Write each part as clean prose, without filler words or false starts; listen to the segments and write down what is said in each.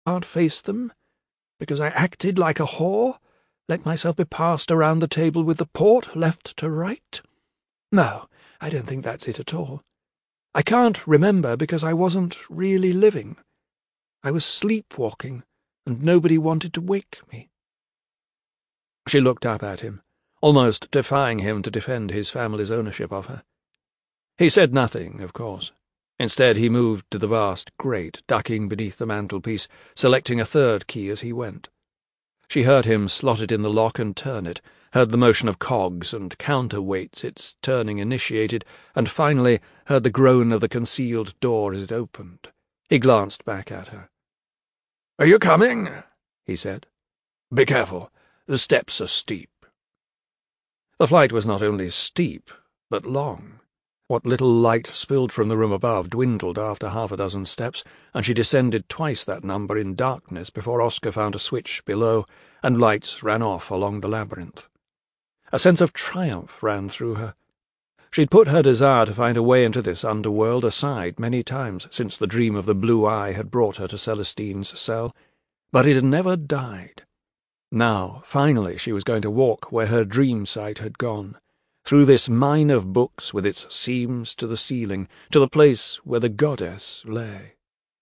can't face them? Because I acted like a whore? Let myself be passed around the table with the port, left to right? No, I don't think that's it at all. I can't remember because I wasn't really living. I was sleepwalking, and nobody wanted to wake me." She looked up at him, almost defying him to defend his family's ownership of her. He said nothing, of course. Instead, he moved to the vast grate, ducking beneath the mantelpiece, selecting a third key as he went. She heard him slot it in the lock and turn it, heard the motion of cogs and counterweights its turning initiated, and finally heard the groan of the concealed door as it opened. He glanced back at her. "Are you coming?" he said. "Be careful. The steps are steep." The flight was not only steep, but long. What little light spilled from the room above dwindled after half a dozen steps, and she descended twice that number in darkness before Oscar found a switch below, and lights ran off along the labyrinth. A sense of triumph ran through her. She'd put her desire to find a way into this underworld aside many times since the dream of the blue eye had brought her to Celestine's cell, but it had never died. Now, finally, she was going to walk where her dream sight had gone, through this mine of books with its seams to the ceiling, to the place where the goddess lay.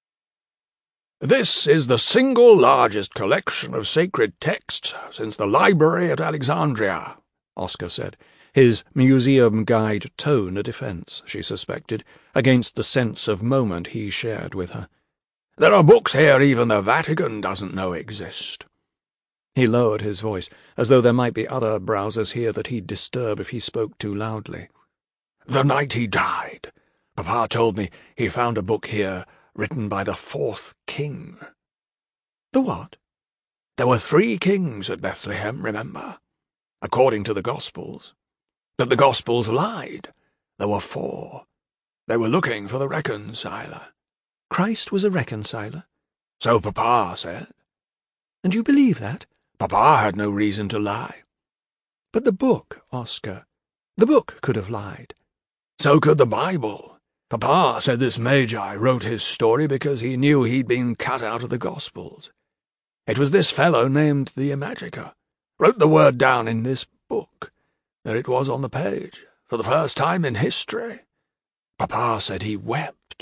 "This is the single largest collection of sacred texts since the library at Alexandria," Oscar said, his museum guide tone a defence, she suspected, against the sense of moment he shared with her. "There are books here even the Vatican doesn't know exist." He lowered his voice, as though there might be other browsers here that he'd disturb if he spoke too loudly. "The night he died, Papa told me he found a book here written by the fourth king." "The what?" "There were 3 kings at Bethlehem, remember? According to the Gospels. But the Gospels lied. There were 4. They were looking for the reconciler." "Christ was a reconciler?" "So Papa said." "And you believe that?" "Papa had no reason to lie." "But the book, Oscar. The book could have lied." "So could the Bible. Papa said this Magi wrote his story because he knew he'd been cut out of the Gospels. It was this fellow named the Imagica. Wrote the word down in this book. There it was on the page, for the first time in history. Papa said he wept."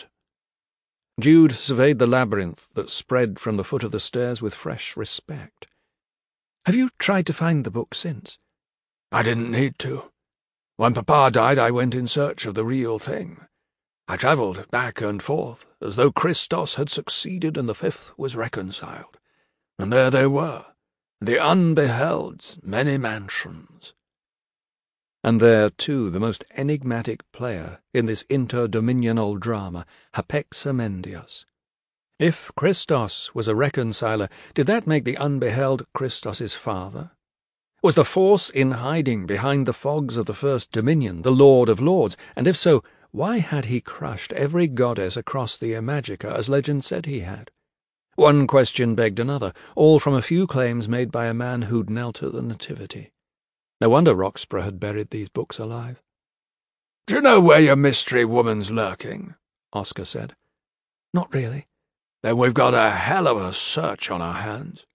Jude surveyed the labyrinth that spread from the foot of the stairs with fresh respect. "Have you tried to find the book since?" "I didn't need to. When Papa died, I went in search of the real thing. I travelled back and forth, as though Christos had succeeded and the 5th was reconciled. And there they were, the unbeheld's many mansions." And there, too, the most enigmatic player in this interdominional drama, Hypexamendius. If Christos was a reconciler, did that make the unbeheld Christos's father? Was the force in hiding behind the fogs of the First Dominion the Lord of Lords, and if so, why had he crushed every goddess across the Imagica as legend said he had? One question begged another, all from a few claims made by a man who'd knelt at the Nativity. No wonder Roxburgh had buried these books alive. "Do you know where your mystery woman's lurking?" Oscar said. "Not really." "Then we've got a hell of a search on our hands."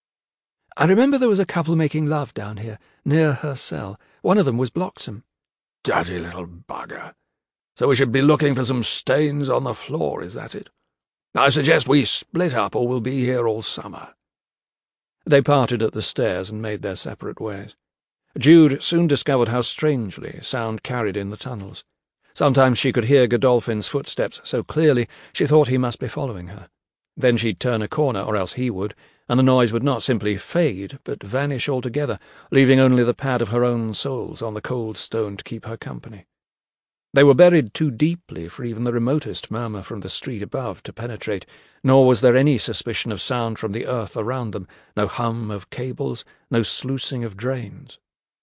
"I remember there was a couple making love down here, near her cell. One of them was Bloxham." "Dirty little bugger. So we should be looking for some stains on the floor, is that it? I suggest we split up, or we'll be here all summer." They parted at the stairs and made their separate ways. Jude soon discovered how strangely sound carried in the tunnels. Sometimes she could hear Godolphin's footsteps so clearly she thought he must be following her. Then she'd turn a corner, or else he would, and the noise would not simply fade, but vanish altogether, leaving only the pad of her own soles on the cold stone to keep her company. They were buried too deeply for even the remotest murmur from the street above to penetrate, nor was there any suspicion of sound from the earth around them, no hum of cables, no sluicing of drains.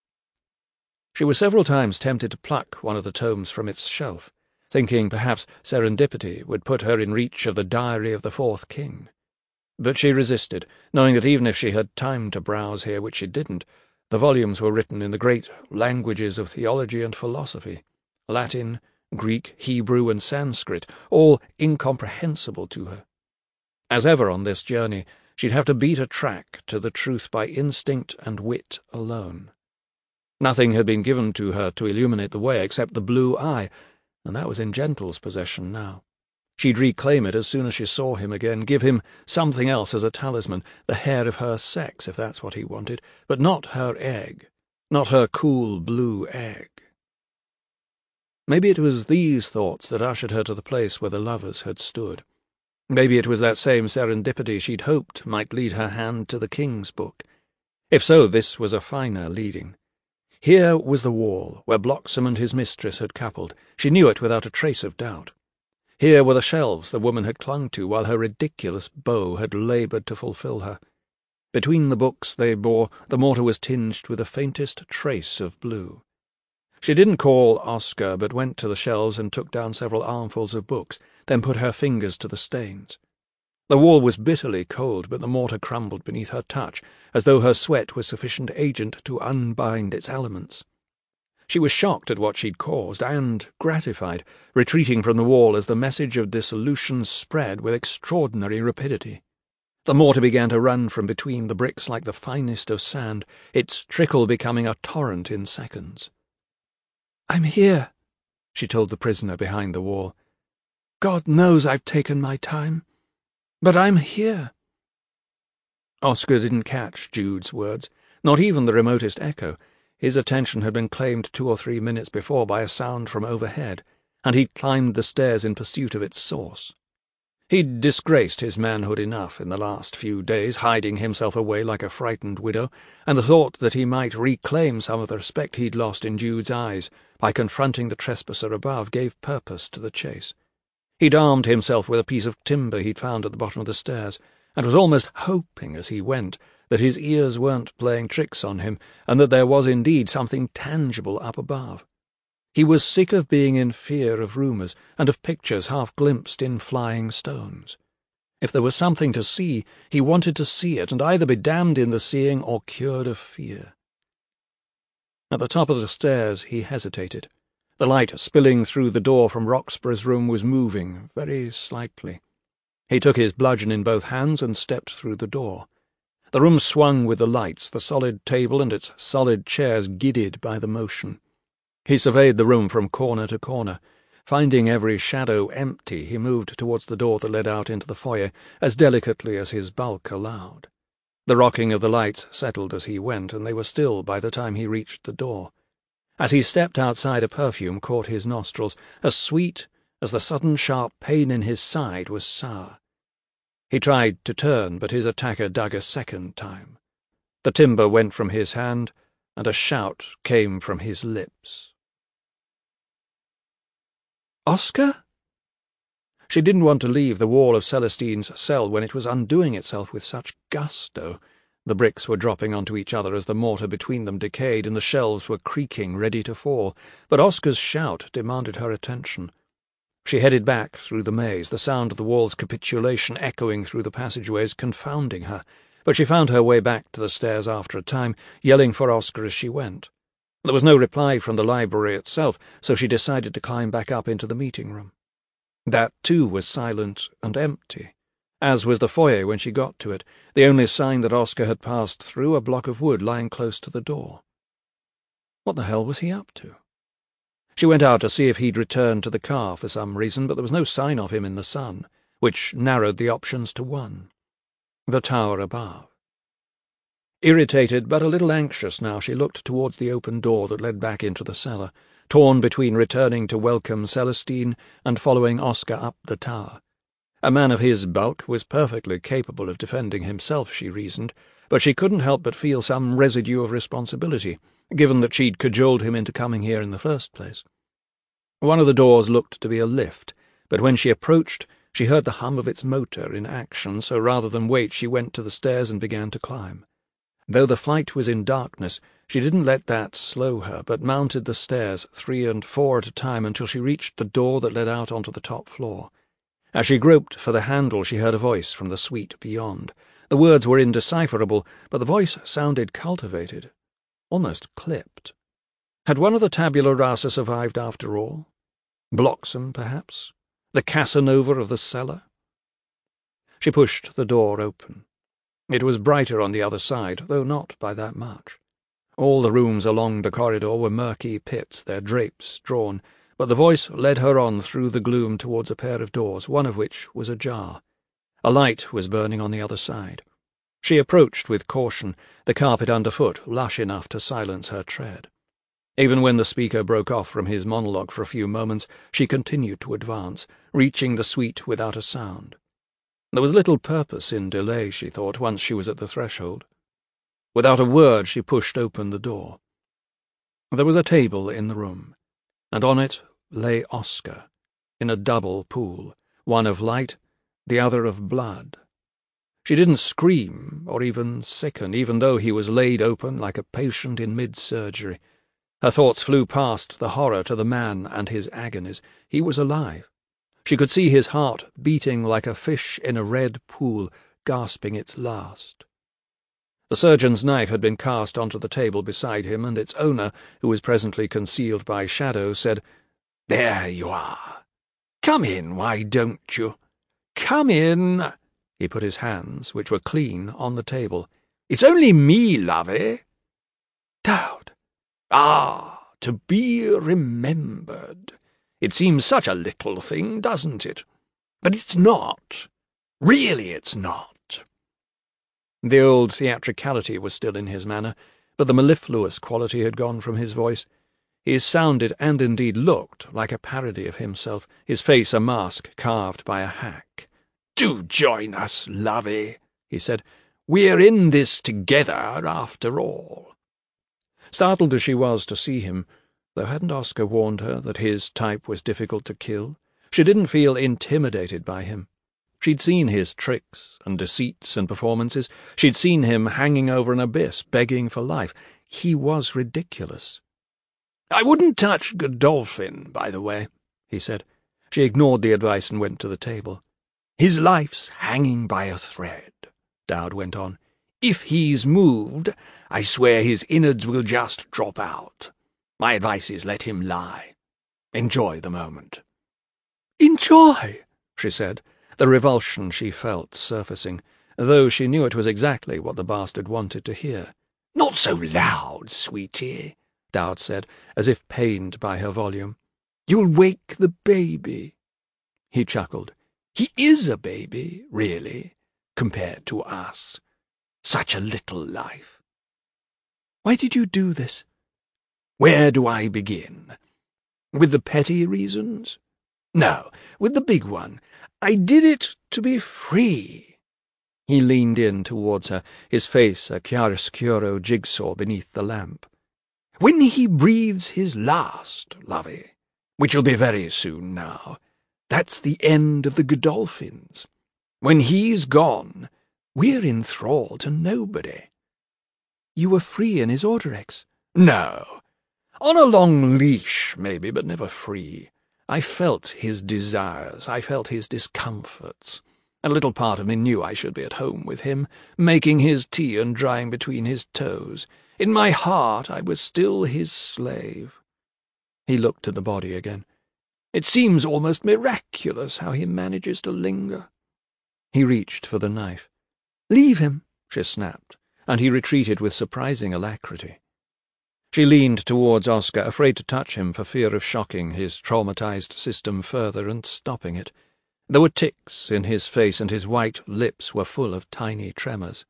She was several times tempted to pluck one of the tomes from its shelf, thinking perhaps serendipity would put her in reach of the Diary of the Fourth King. But she resisted, knowing that even if she had time to browse here, which she didn't, the volumes were written in the great languages of theology and philosophy, Latin, Greek, Hebrew, and Sanskrit, all incomprehensible to her. As ever on this journey, she'd have to beat a track to the truth by instinct and wit alone. Nothing had been given to her to illuminate the way except the blue eye, and that was in Gentle's possession now. She'd reclaim it as soon as she saw him again, give him something else as a talisman, the hair of her sex, if that's what he wanted, but not her egg, not her cool blue egg. Maybe it was these thoughts that ushered her to the place where the lovers had stood. Maybe it was that same serendipity she'd hoped might lead her hand to the King's Book. If so, this was a finer leading. Here was the wall where Bloxham and his mistress had coupled. She knew it without a trace of doubt. Here were the shelves the woman had clung to while her ridiculous beau had laboured to fulfil her. Between the books they bore, the mortar was tinged with the faintest trace of blue. She didn't call Oscar, but went to the shelves and took down several armfuls of books, then put her fingers to the stains. The wall was bitterly cold, but the mortar crumbled beneath her touch, as though her sweat was sufficient agent to unbind its elements. She was shocked at what she'd caused, and gratified, retreating from the wall as the message of dissolution spread with extraordinary rapidity. The mortar began to run from between the bricks like the finest of sand, its trickle becoming a torrent in seconds. "I'm here," she told the prisoner behind the wall. "God knows I've taken my time, but I'm here." Oscar didn't catch Jude's words, not even the remotest echo. His attention had been claimed 2 or 3 minutes before by a sound from overhead, and he'd climbed the stairs in pursuit of its source. He'd disgraced his manhood enough in the last few days, hiding himself away like a frightened widow, and the thought that he might reclaim some of the respect he'd lost in Jude's eyes by confronting the trespasser above gave purpose to the chase. He'd armed himself with a piece of timber he'd found at the bottom of the stairs, and was almost hoping as he went that his ears weren't playing tricks on him, and that there was indeed something tangible up above. He was sick of being in fear of rumours, and of pictures half glimpsed in flying stones. If there was something to see, he wanted to see it, and either be damned in the seeing or cured of fear. At the top of the stairs he hesitated. The light spilling through the door from Roxburgh's room was moving, very slightly. He took his bludgeon in both hands and stepped through the door. The room swung with the lights, the solid table and its solid chairs giddied by the motion. He surveyed the room from corner to corner. Finding every shadow empty, he moved towards the door that led out into the foyer, as delicately as his bulk allowed. The rocking of the lights settled as he went, and they were still by the time he reached the door. As he stepped outside, a perfume caught his nostrils, as sweet as the sudden sharp pain in his side was sour. He tried to turn, but his attacker dug a second time. The timber went from his hand, and a shout came from his lips. "Oscar?" She didn't want to leave the wall of Celestine's cell when it was undoing itself with such gusto. The bricks were dropping onto each other as the mortar between them decayed, and the shelves were creaking, ready to fall. But Oscar's shout demanded her attention. She headed back through the maze, the sound of the wall's capitulation echoing through the passageways, confounding her. But she found her way back to the stairs after a time, yelling for Oscar as she went. There was no reply from the library itself, so she decided to climb back up into the meeting room. That, too, was silent and empty, as was the foyer when she got to it, the only sign that Oscar had passed through a block of wood lying close to the door. What the hell was he up to? She went out to see if he'd returned to the car for some reason, but there was no sign of him in the sun, which narrowed the options to one: the tower above. Irritated, but a little anxious now, she looked towards the open door that led back into the cellar, torn between returning to welcome Celestine and following Oscar up the tower. A man of his bulk was perfectly capable of defending himself, she reasoned, but she couldn't help but feel some residue of responsibility, given that she'd cajoled him into coming here in the first place. One of the doors looked to be a lift, but when she approached, she heard the hum of its motor in action, so rather than wait, she went to the stairs and began to climb. Though the flight was in darkness, she didn't let that slow her, but mounted the stairs 3 and 4 at a time until she reached the door that led out onto the top floor. As she groped for the handle, she heard a voice from the suite beyond. The words were indecipherable, but the voice sounded cultivated, almost clipped. Had one of the tabula rasa survived after all? Bloxham, perhaps? The Casanova of the cellar? She pushed the door open. It was brighter on the other side, though not by that much. All the rooms along the corridor were murky pits, their drapes drawn, but the voice led her on through the gloom towards a pair of doors, one of which was ajar. A light was burning on the other side. She approached with caution, the carpet underfoot lush enough to silence her tread. Even when the speaker broke off from his monologue for a few moments, she continued to advance, reaching the suite without a sound. There was little purpose in delay, she thought, once she was at the threshold. Without a word, she pushed open the door. There was a table in the room, and on it lay Oscar, in a double pool, one of light, the other of blood. She didn't scream or even sicken, even though he was laid open like a patient in mid-surgery. Her thoughts flew past the horror to the man and his agonies. He was alive. She could see his heart beating like a fish in a red pool, gasping its last. The surgeon's knife had been cast onto the table beside him, and its owner, who was presently concealed by shadow, said, "There you are. Come in, why don't you? Come in." He put his hands, which were clean, on the table. "It's only me, lovey." "Dowd." "Ah, to be remembered. It seems such a little thing, doesn't it? But it's not. Really it's not." The old theatricality was still in his manner, but the mellifluous quality had gone from his voice. He sounded, and indeed looked, like a parody of himself, his face a mask carved by a hack. "Do join us, lovey," he said. "We're in this together, after all." Startled as she was to see him, though hadn't Oscar warned her that his type was difficult to kill, she didn't feel intimidated by him. She'd seen his tricks and deceits and performances. She'd seen him hanging over an abyss, begging for life. He was ridiculous. "I wouldn't touch Godolphin, by the way," he said. She ignored the advice and went to the table. "His life's hanging by a thread," Dowd went on. "If he's moved, I swear his innards will just drop out. My advice is let him lie. Enjoy the moment." "Enjoy?" she said, the revulsion she felt surfacing, though she knew it was exactly what the bastard wanted to hear. "Not so loud, sweetie," Dowd said, as if pained by her volume. "You'll wake the baby." He chuckled. "He is a baby, really, compared to us. Such a little life." "Why did you do this?" "Where do I begin? With the petty reasons? No, with the big one. I did it to be free." He leaned in towards her, his face a chiaroscuro jigsaw beneath the lamp. "When he breathes his last, lovey, which'll be very soon now, that's the end of the Godolphins. When he's gone, we're in thrall to nobody." "You were free in his Orderex?" "No. On a long leash, maybe, but never free. I felt his desires, I felt his discomforts. A little part of me knew I should be at home with him, making his tea and drying between his toes. In my heart I was still his slave." He looked at the body again. "It seems almost miraculous how he manages to linger." He reached for the knife. "Leave him," she snapped, and he retreated with surprising alacrity. She leaned towards Oscar, afraid to touch him for fear of shocking his traumatized system further and stopping it. There were tics in his face, and his white lips were full of tiny tremors.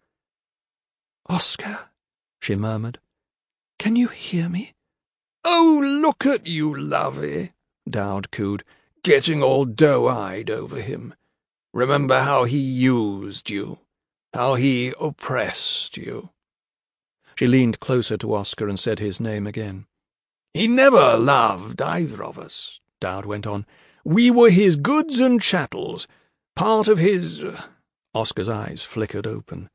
"Oscar," she murmured, "can you hear me?" "Oh, look at you, lovey," Dowd cooed, "getting all doe-eyed over him. Remember how he used you, how he oppressed you." She leaned closer to Oscar and said his name again. "He never loved either of us," Dowd went on. "We were his goods and chattels, part of his—" Oscar's eyes flickered open.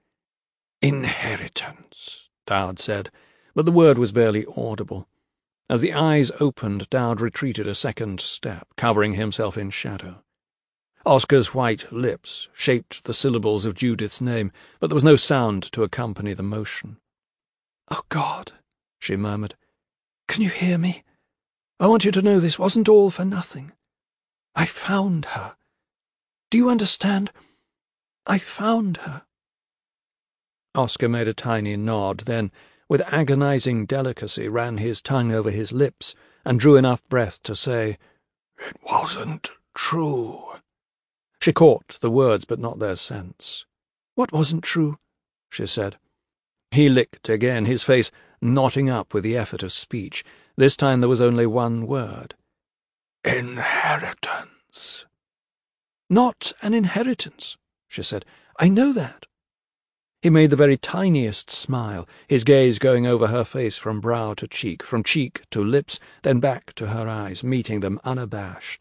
"Inheritance," Dowd said, but the word was barely audible. As the eyes opened, Dowd retreated a second step, covering himself in shadow. Oscar's white lips shaped the syllables of Judith's name, but there was no sound to accompany the motion. "Oh, God," she murmured, "can you hear me? I want you to know this wasn't all for nothing. I found her. Do you understand? I found her." Oscar made a tiny nod, then, with agonizing delicacy, ran his tongue over his lips and drew enough breath to say, "It wasn't true." She caught the words, but not their sense. "What wasn't true?" she said. He licked again, his face knotting up with the effort of speech. This time there was only one word. "Inheritance." "Not an inheritance," she said. "I know that." He made the very tiniest smile, his gaze going over her face from brow to cheek, from cheek to lips, then back to her eyes, meeting them unabashed.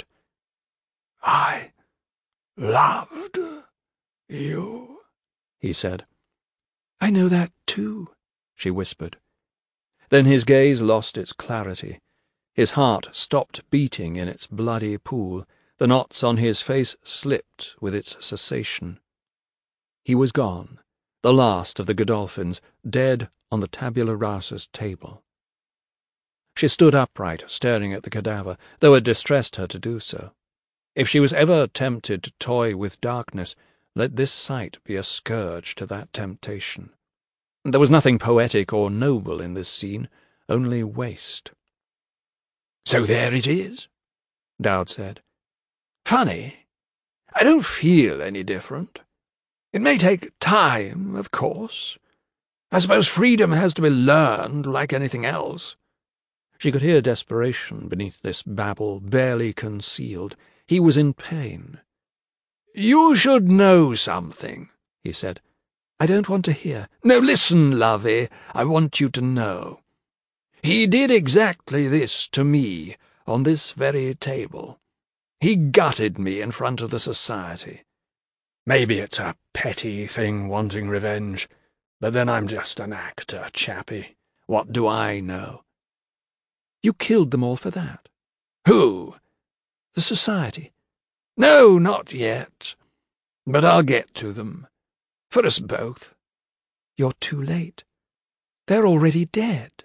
"I loved you," he said. "I know that too," she whispered. Then his gaze lost its clarity. His heart stopped beating in its bloody pool. The knots on his face slipped with its cessation. He was gone, the last of the Godolphins, dead on the tabula rasa's table. She stood upright, staring at the cadaver, though it distressed her to do so. If she was ever tempted to toy with darkness, let this sight be a scourge to that temptation. There was nothing poetic or noble in this scene, only waste. "So there it is," Dowd said. "Funny. I don't feel any different. It may take time, of course. I suppose freedom has to be learned like anything else." She could hear desperation beneath this babble, barely concealed. He was in pain. "You should know something," he said. "I don't want to hear." "No, listen, lovey. I want you to know. He did exactly this to me on this very table. He gutted me in front of the society. Maybe it's a petty thing wanting revenge, but then I'm just an actor, chappie. What do I know?" "You killed them all for that." "Who?" "The society." "No, not yet. But I'll get to them. For us both." "You're too late. They're already dead."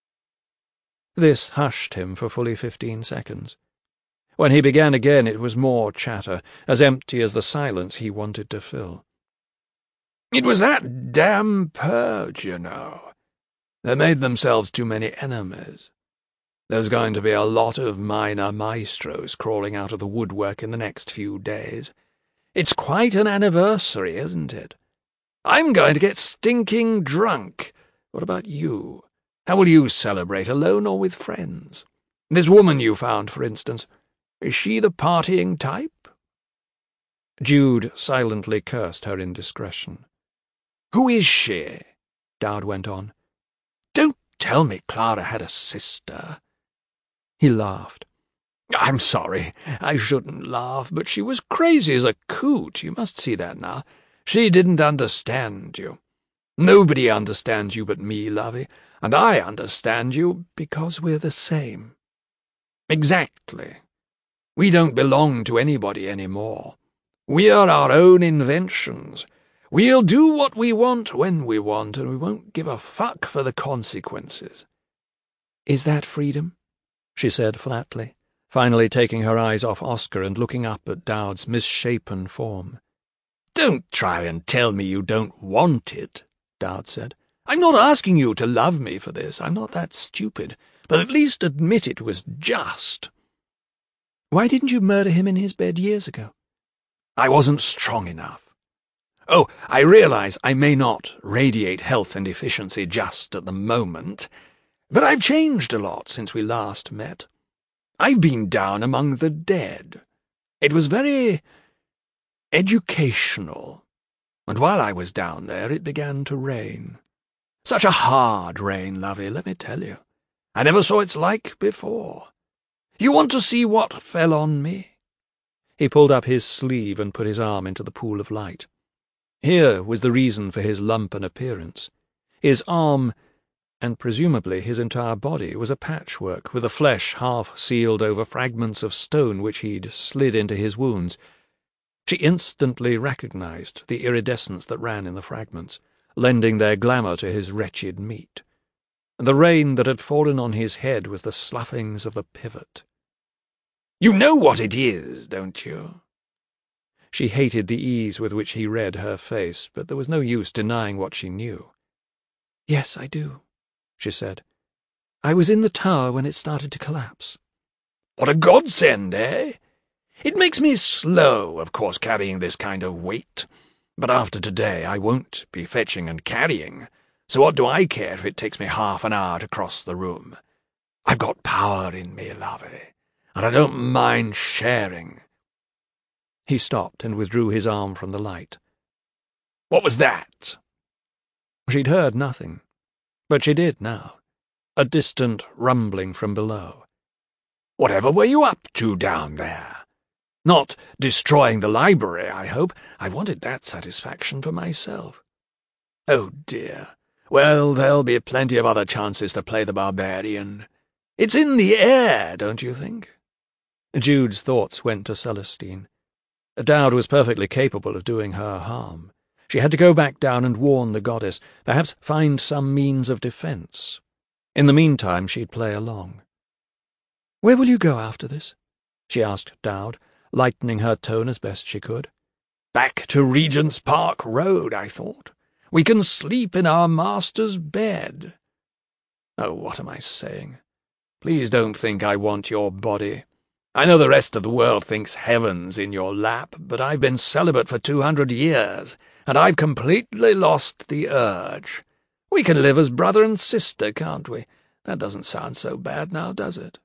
This hushed him for fully 15 seconds. When he began again, it was more chatter, as empty as the silence he wanted to fill. "It was that damn purge, you know. They made themselves too many enemies. There's going to be a lot of minor maestros crawling out of the woodwork in the next few days. It's quite an anniversary, isn't it? I'm going to get stinking drunk. What about you? How will you celebrate, alone or with friends? This woman you found, for instance, is she the partying type?" Jude silently cursed her indiscretion. "Who is she?" Dowd went on. "Don't tell me Clara had a sister." He laughed. "I'm sorry, I shouldn't laugh, but she was crazy as a coot, you must see that now. She didn't understand you. Nobody understands you but me, lovey, and I understand you because we're the same." "Exactly. We don't belong to anybody any more. We're our own inventions. We'll do what we want when we want, and we won't give a fuck for the consequences." "Is that freedom?" she said flatly, finally taking her eyes off Oscar and looking up at Dowd's misshapen form. "Don't try and tell me you don't want it," Dowd said. "I'm not asking you to love me for this. I'm not that stupid. But at least admit it was just." "Why didn't you murder him in his bed years ago?" "I wasn't strong enough. Oh, I realize I may not radiate health and efficiency just at the moment, but I've changed a lot since we last met. I've been down among the dead. It was very educational. And while I was down there, it began to rain. Such a hard rain, lovey, let me tell you. I never saw its like before. You want to see what fell on me?" He pulled up his sleeve and put his arm into the pool of light. Here was the reason for his lumpen appearance. His arm, and presumably his entire body, was a patchwork, with the flesh half sealed over fragments of stone which he'd slid into his wounds. She instantly recognized the iridescence that ran in the fragments, lending their glamour to his wretched meat. The rain that had fallen on his head was the sloughings of the pivot. "You know what it is, don't you?" She hated the ease with which he read her face, but there was no use denying what she knew. "Yes, I do," she said. "I was in the tower when it started to collapse." "What a godsend, eh? It makes me slow, of course, carrying this kind of weight. But after today I won't be fetching and carrying, so what do I care if it takes me half an hour to cross the room? I've got power in me, Lovey, and I don't mind sharing." He stopped and withdrew his arm from the light. "What was that?" She'd heard nothing, but she did now. A distant rumbling from below. "Whatever were you up to down there? Not destroying the library, I hope. I wanted that satisfaction for myself." "Oh, dear. Well, there'll be plenty of other chances to play the barbarian. It's in the air, don't you think?" Jude's thoughts went to Celestine. Dowd was perfectly capable of doing her harm. She had to go back down and warn the goddess, perhaps find some means of defence. In the meantime, she'd play along. "Where will you go after this?" she asked Dowd, lightening her tone as best she could. "Back to Regent's Park Road, I thought. We can sleep in our master's bed." "Oh, what am I saying? Please don't think I want your body. I know the rest of the world thinks heaven's in your lap, but I've been celibate for 200 years, and I've completely lost the urge. We can live as brother and sister, can't we? That doesn't sound so bad now, does it?"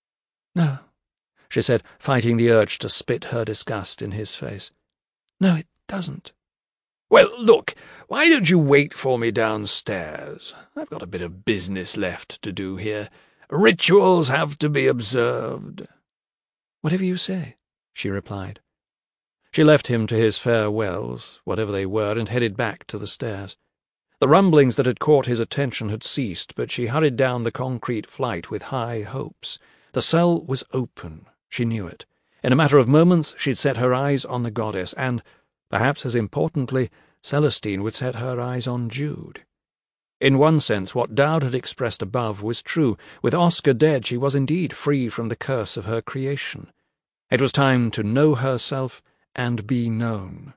"No," she said, fighting the urge to spit her disgust in his face. "No, it doesn't." "Well, look, why don't you wait for me downstairs? I've got a bit of business left to do here. Rituals have to be observed." "Whatever you say," she replied. She left him to his farewells, whatever they were, and headed back to the stairs. The rumblings that had caught his attention had ceased, but she hurried down the concrete flight with high hopes. The cell was open, she knew it. In a matter of moments she'd set her eyes on the goddess, and, perhaps as importantly, Celestine would set her eyes on Jude. In one sense, what Dowd had expressed above was true. With Oscar dead, she was indeed free from the curse of her creation. It was time to know herself and be known.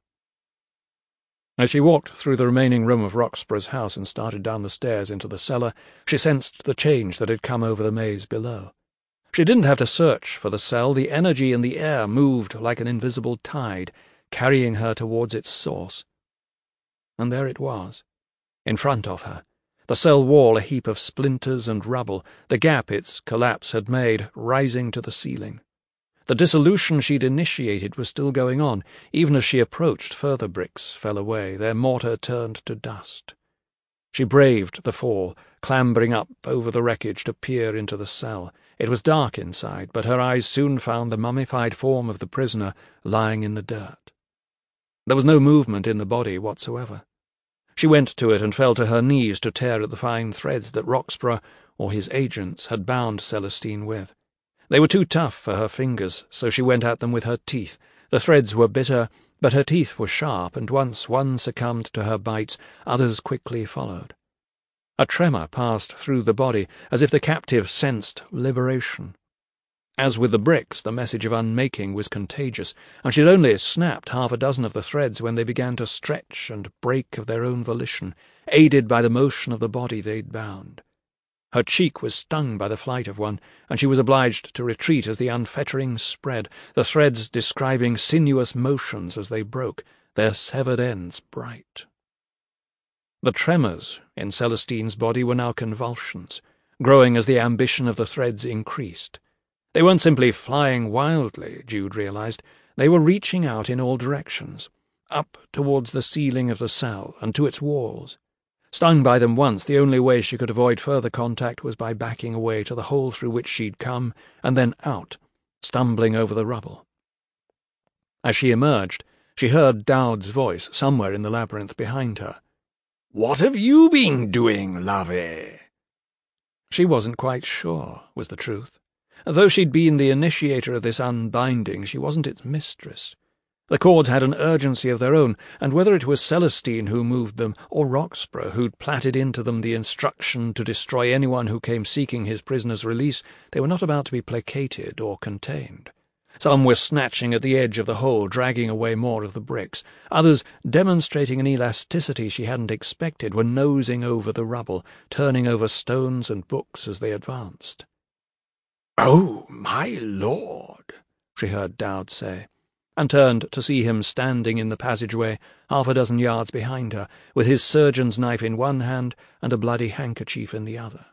As she walked through the remaining room of Roxburgh's house and started down the stairs into the cellar, she sensed the change that had come over the maze below. She didn't have to search for the cell. The energy in the air moved like an invisible tide, carrying her towards its source. And there it was, in front of her. The cell wall a heap of splinters and rubble, the gap its collapse had made rising to the ceiling. The dissolution she'd initiated was still going on. Even as she approached, further bricks fell away, their mortar turned to dust. She braved the fall, clambering up over the wreckage to peer into the cell. It was dark inside, but her eyes soon found the mummified form of the prisoner lying in the dirt. There was no movement in the body whatsoever. She went to it and fell to her knees to tear at the fine threads that Roxburgh, or his agents, had bound Celestine with. They were too tough for her fingers, so she went at them with her teeth. The threads were bitter, but her teeth were sharp, and once one succumbed to her bites, others quickly followed. A tremor passed through the body, as if the captive sensed liberation. As with the bricks, the message of unmaking was contagious, and she had only snapped half a dozen of the threads when they began to stretch and break of their own volition, aided by the motion of the body they'd bound. Her cheek was stung by the flight of one, and she was obliged to retreat as the unfettering spread, the threads describing sinuous motions as they broke, their severed ends bright. The tremors in Celestine's body were now convulsions, growing as the ambition of the threads increased. They weren't simply flying wildly, Jude realized. They were reaching out in all directions, up towards the ceiling of the cell and to its walls. Stung by them once, the only way she could avoid further contact was by backing away to the hole through which she'd come, and then out, stumbling over the rubble. As she emerged, she heard Dowd's voice somewhere in the labyrinth behind her. "What have you been doing, Lovey?" She wasn't quite sure, was the truth. Though she'd been the initiator of this unbinding, she wasn't its mistress. The cords had an urgency of their own, and whether it was Celestine who moved them, or Roxburgh who'd platted into them the instruction to destroy anyone who came seeking his prisoner's release, they were not about to be placated or contained. Some were snatching at the edge of the hole, dragging away more of the bricks. Others, demonstrating an elasticity she hadn't expected, were nosing over the rubble, turning over stones and books as they advanced. "Oh, my lord," she heard Dowd say, and turned to see him standing in the passageway 6 yards behind her, with his surgeon's knife in one hand and a bloody handkerchief in the other.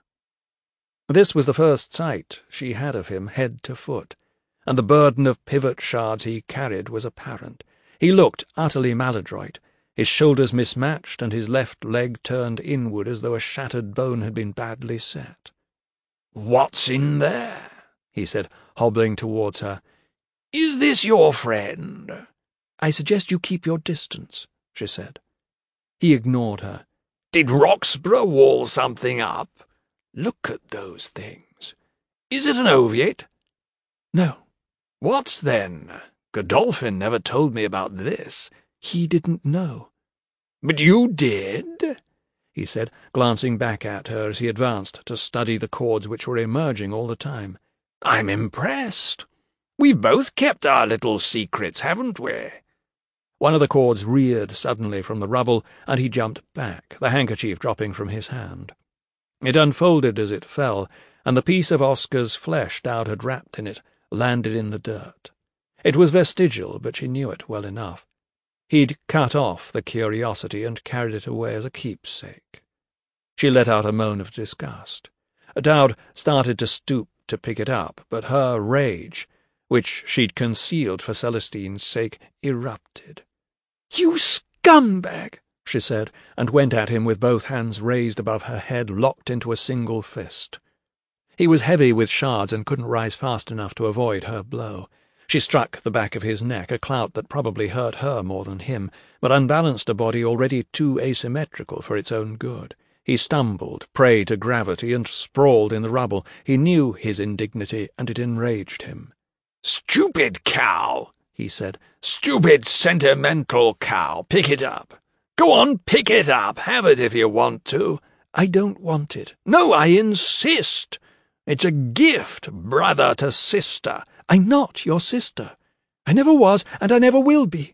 This was the first sight she had of him head to foot, and the burden of pivot shards he carried was apparent. He looked utterly maladroit, his shoulders mismatched and his left leg turned inward as though a shattered bone had been badly set. "What's in there?" he said, hobbling towards her. "Is this your friend?" "I suggest you keep your distance," she said. He ignored her. "Did Roxburgh wall something up? Look at those things. Is it an oviate?" "No." "What then? Godolphin never told me about this." "He didn't know." "But you did?" he said, glancing back at her as he advanced to study the chords which were emerging all the time. "I'm impressed. We've both kept our little secrets, haven't we?" One of the cords reared suddenly from the rubble, and he jumped back, the handkerchief dropping from his hand. It unfolded as it fell, and the piece of Oscar's flesh Dowd had wrapped in it landed in the dirt. It was vestigial, but she knew it well enough. He'd cut off the curiosity and carried it away as a keepsake. She let out a moan of disgust. Dowd started to stoop to pick it up, but her rage, which she'd concealed for Celestine's sake, erupted. "You scumbag!" she said, and went at him with both hands raised above her head, locked into a single fist. He was heavy with shards and couldn't rise fast enough to avoid her blow. She struck the back of his neck, a clout that probably hurt her more than him, but unbalanced a body already too asymmetrical for its own good. He stumbled, prey to gravity, and sprawled in the rubble. He knew his indignity, and it enraged him. "Stupid cow," he said. "Stupid, sentimental cow. Pick it up. Go on, pick it up. Have it if you want to." "I don't want it." "No, I insist. It's a gift, brother to sister." "I'm not your sister. I never was, and I never will be."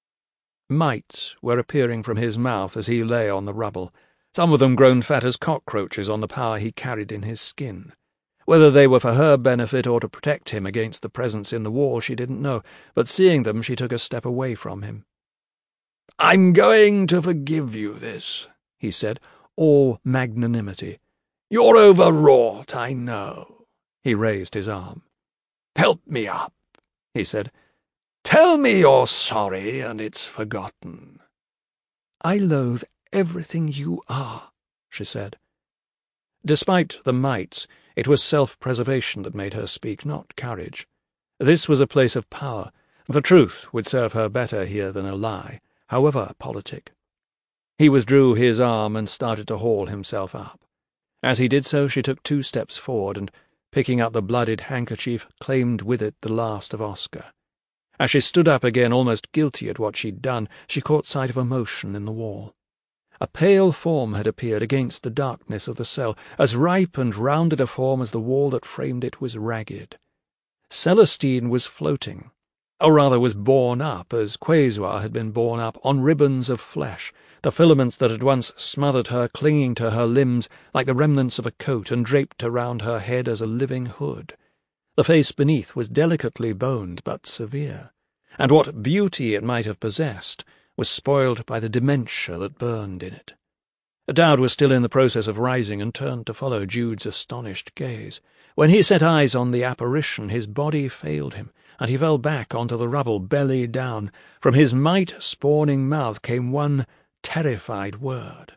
Mites were appearing from his mouth as he lay on the rubble, some of them grown fat as cockroaches on the power he carried in his skin. Whether they were for her benefit or to protect him against the presence in the wall she didn't know, but seeing them she took a step away from him. "I'm going to forgive you this," he said, all magnanimity. "You're overwrought, I know." He raised his arm. "Help me up," he said. "Tell me you're sorry and it's forgotten." "I loathe everything you are," she said. Despite the mites, it was self-preservation that made her speak, not courage. This was a place of power. The truth would serve her better here than a lie, however politic. He withdrew his arm and started to haul himself up. As he did so, she took 2 steps forward and, picking up the blooded handkerchief, claimed with it the last of Oscar. As she stood up again, almost guilty at what she'd done, she caught sight of a motion in the wall. A pale form had appeared against the darkness of the cell, as ripe and rounded a form as the wall that framed it was ragged. Celestine was floating, or rather was borne up, as Quasar had been borne up, on ribbons of flesh, the filaments that had once smothered her clinging to her limbs like the remnants of a coat and draped around her head as a living hood. The face beneath was delicately boned but severe, and what beauty it might have possessed was spoiled by the dementia that burned in it. Dowd was still in the process of rising and turned to follow Jude's astonished gaze. When he set eyes on the apparition, his body failed him, and he fell back onto the rubble, belly down. From his mite-spawning mouth came one terrified word.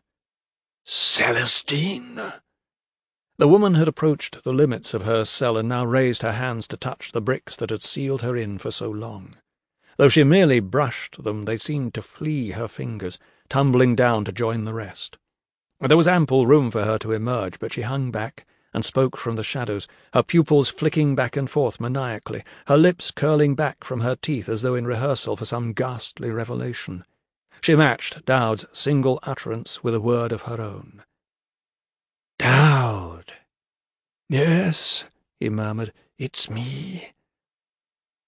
"Celestine!" The woman had approached the limits of her cell and now raised her hands to touch the bricks that had sealed her in for so long. Though she merely brushed them, they seemed to flee her fingers, tumbling down to join the rest. There was ample room for her to emerge, but she hung back and spoke from the shadows, her pupils flicking back and forth maniacally, her lips curling back from her teeth as though in rehearsal for some ghastly revelation. She matched Dowd's single utterance with a word of her own. "Dowd." "Yes," he murmured, "it's me."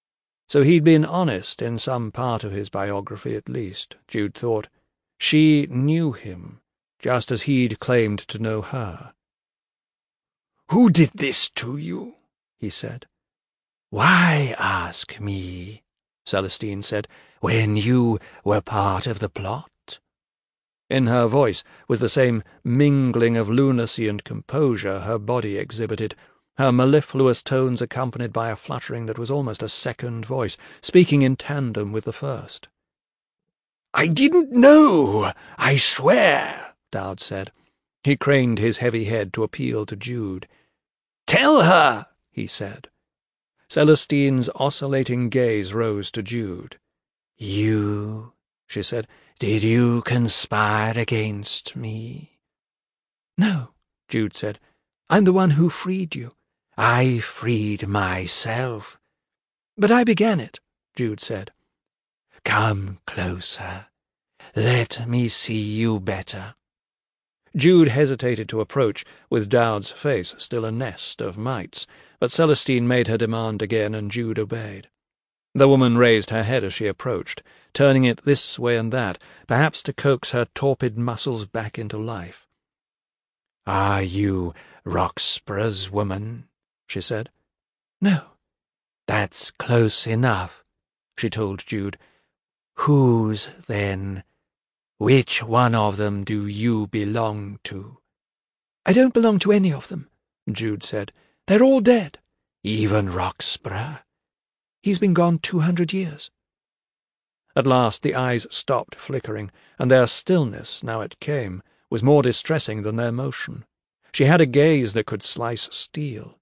So he'd been honest in some part of his biography at least, Jude thought. She knew him, just as he'd claimed to know her. "Who did this to you?" he said. "Why ask me?" Celestine said, "when you were part of the plot?" In her voice was the same mingling of lunacy and composure her body exhibited, her mellifluous tones accompanied by a fluttering that was almost a second voice, speaking in tandem with the first. "I didn't know, I swear," Dowd said. He craned his heavy head to appeal to Jude. "Tell her," he said. Celestine's oscillating gaze rose to Jude. "You," she said, "did you conspire against me?" "No," Jude said. "I'm the one who freed you." "I freed myself." "But I began it," Jude said. "Come closer. Let me see you better." Jude hesitated to approach, with Dowd's face still a nest of mites, but Celestine made her demand again, and Jude obeyed. The woman raised her head as she approached, turning it this way and that, perhaps to coax her torpid muscles back into life. "Are you Roxburgh's woman?" she said. "No." "That's close enough," she told Jude. "Whose, then? Which one of them do you belong to?" "I don't belong to any of them," Jude said. "They're all dead." "Even Roxburgh?" "He's been gone 200 years. At last the eyes stopped flickering, and their stillness, now it came, was more distressing than their motion. She had a gaze that could slice steel.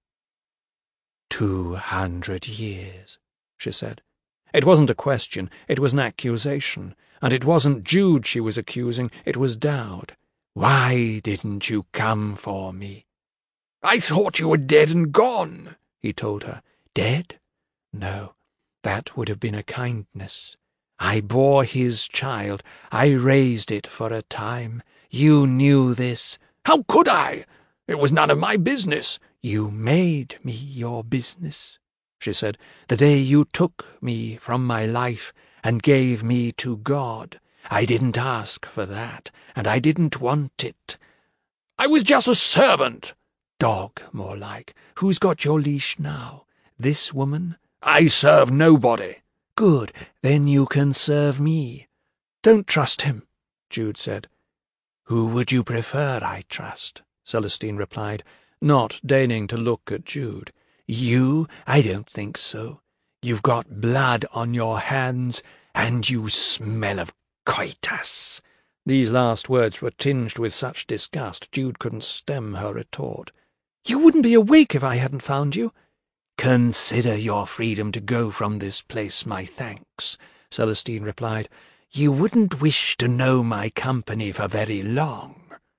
200 years, she said. It wasn't a question, it was an accusation, and it wasn't Jude she was accusing, it was Dowd. "Why didn't you come for me?" "I thought you were dead and gone," he told her. "Dead? No, that would have been a kindness. I bore his child. I raised it for a time. You knew this." "How could I? It was none of my business." "You made me your business," she said, "the day you took me from my life and gave me to God. I didn't ask for that, and I didn't want it." "I was just a servant." "Dog, more like. Who's got your leash now? This woman?" "I serve nobody." "Good, then you can serve me." "Don't trust him," Jude said. "Who would you prefer I trust?" Celestine replied, not deigning to look at Jude. "You? I don't think so. You've got blood on your hands, and you smell of coitus." These last words were tinged with such disgust Jude couldn't stem her retort. "You wouldn't be awake if I hadn't found you." "Consider your freedom to go from this place my thanks," Celestine replied. "You wouldn't wish to know my company for very long."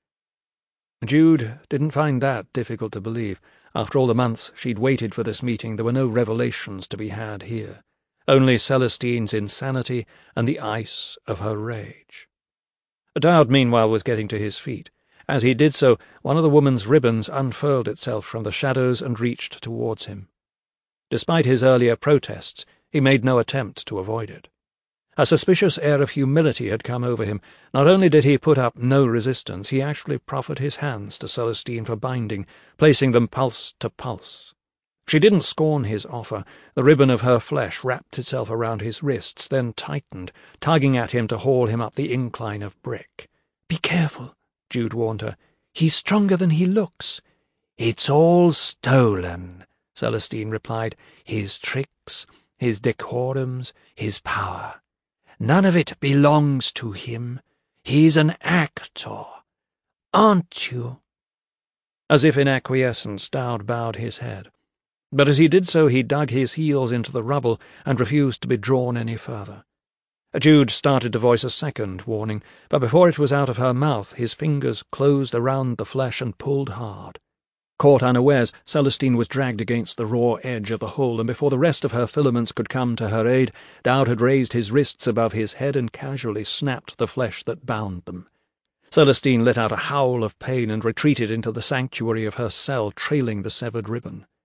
Jude didn't find that difficult to believe. After all the months she'd waited for this meeting, there were no revelations to be had here. Only Celestine's insanity and the ice of her rage. Dowd, meanwhile, was getting to his feet. As he did so, one of the woman's ribbons unfurled itself from the shadows and reached towards him. Despite his earlier protests, he made no attempt to avoid it. A suspicious air of humility had come over him. Not only did he put up no resistance, he actually proffered his hands to Celestine for binding, placing them pulse to pulse. She didn't scorn his offer. The ribbon of her flesh wrapped itself around his wrists, then tightened, tugging at him to haul him up the incline of brick. "Be careful," Jude warned her. "He's stronger than he looks." "It's all stolen," Celestine replied. "His tricks, his decorums, his power. None of it belongs to him. He's an actor. Aren't you?" As if in acquiescence, Dowd bowed his head. But as he did so, he dug his heels into the rubble and refused to be drawn any further. Jude started to voice a second warning, but before it was out of her mouth, his fingers closed around the flesh and pulled hard. Caught unawares, Celestine was dragged against the raw edge of the hole, and before the rest of her filaments could come to her aid, Dowd had raised his wrists above his head and casually snapped the flesh that bound them. Celestine let out a howl of pain and retreated into the sanctuary of her cell, trailing the severed ribbon.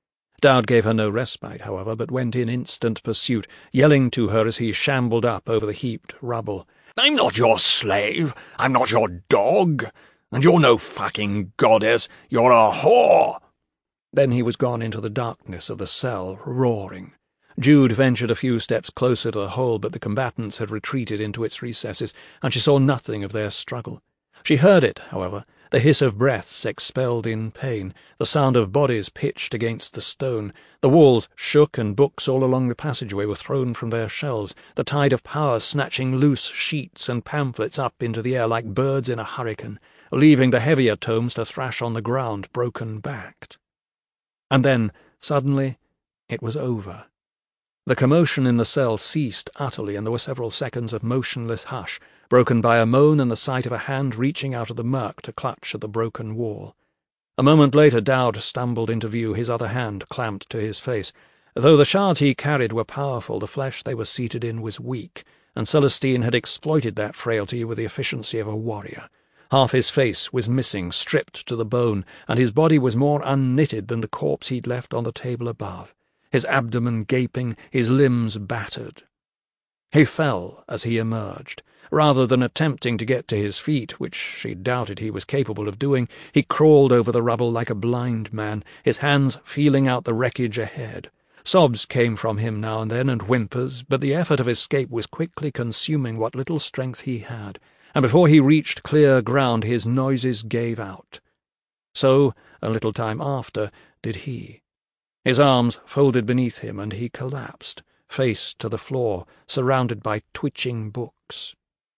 Dowd gave her no respite, however, but went in instant pursuit, yelling to her as he shambled up over the heaped rubble. "I'm not your slave. I'm not your dog. And you're no fucking goddess. You're a whore." Then he was gone into the darkness of the cell, roaring. Jude ventured a few steps closer to the hole, but the combatants had retreated into its recesses, and she saw nothing of their struggle. She heard it, however, the hiss of breaths expelled in pain, the sound of bodies pitched against the stone. The walls shook, and books all along the passageway were thrown from their shelves, the tide of power snatching loose sheets and pamphlets up into the air like birds in a hurricane, leaving the heavier tomes to thrash on the ground, broken-backed. And then, suddenly, it was over. The commotion in the cell ceased utterly, and there were several seconds of motionless hush, broken by a moan and the sight of a hand reaching out of the murk to clutch at the broken wall. A moment later Dowd stumbled into view, his other hand clamped to his face. Though the shards he carried were powerful, the flesh they were seated in was weak, and Celestine had exploited that frailty with the efficiency of a warrior. Half his face was missing, stripped to the bone, and his body was more unknitted than the corpse he'd left on the table above, his abdomen gaping, his limbs battered. He fell as he emerged. Rather than attempting to get to his feet, which she doubted he was capable of doing, he crawled over the rubble like a blind man, his hands feeling out the wreckage ahead. Sobs came from him now and then, and whimpers, but the effort of escape was quickly consuming what little strength he had, and before he reached clear ground his noises gave out. So, a little time after, did he. His arms folded beneath him, and he collapsed, face to the floor, surrounded by twitching books.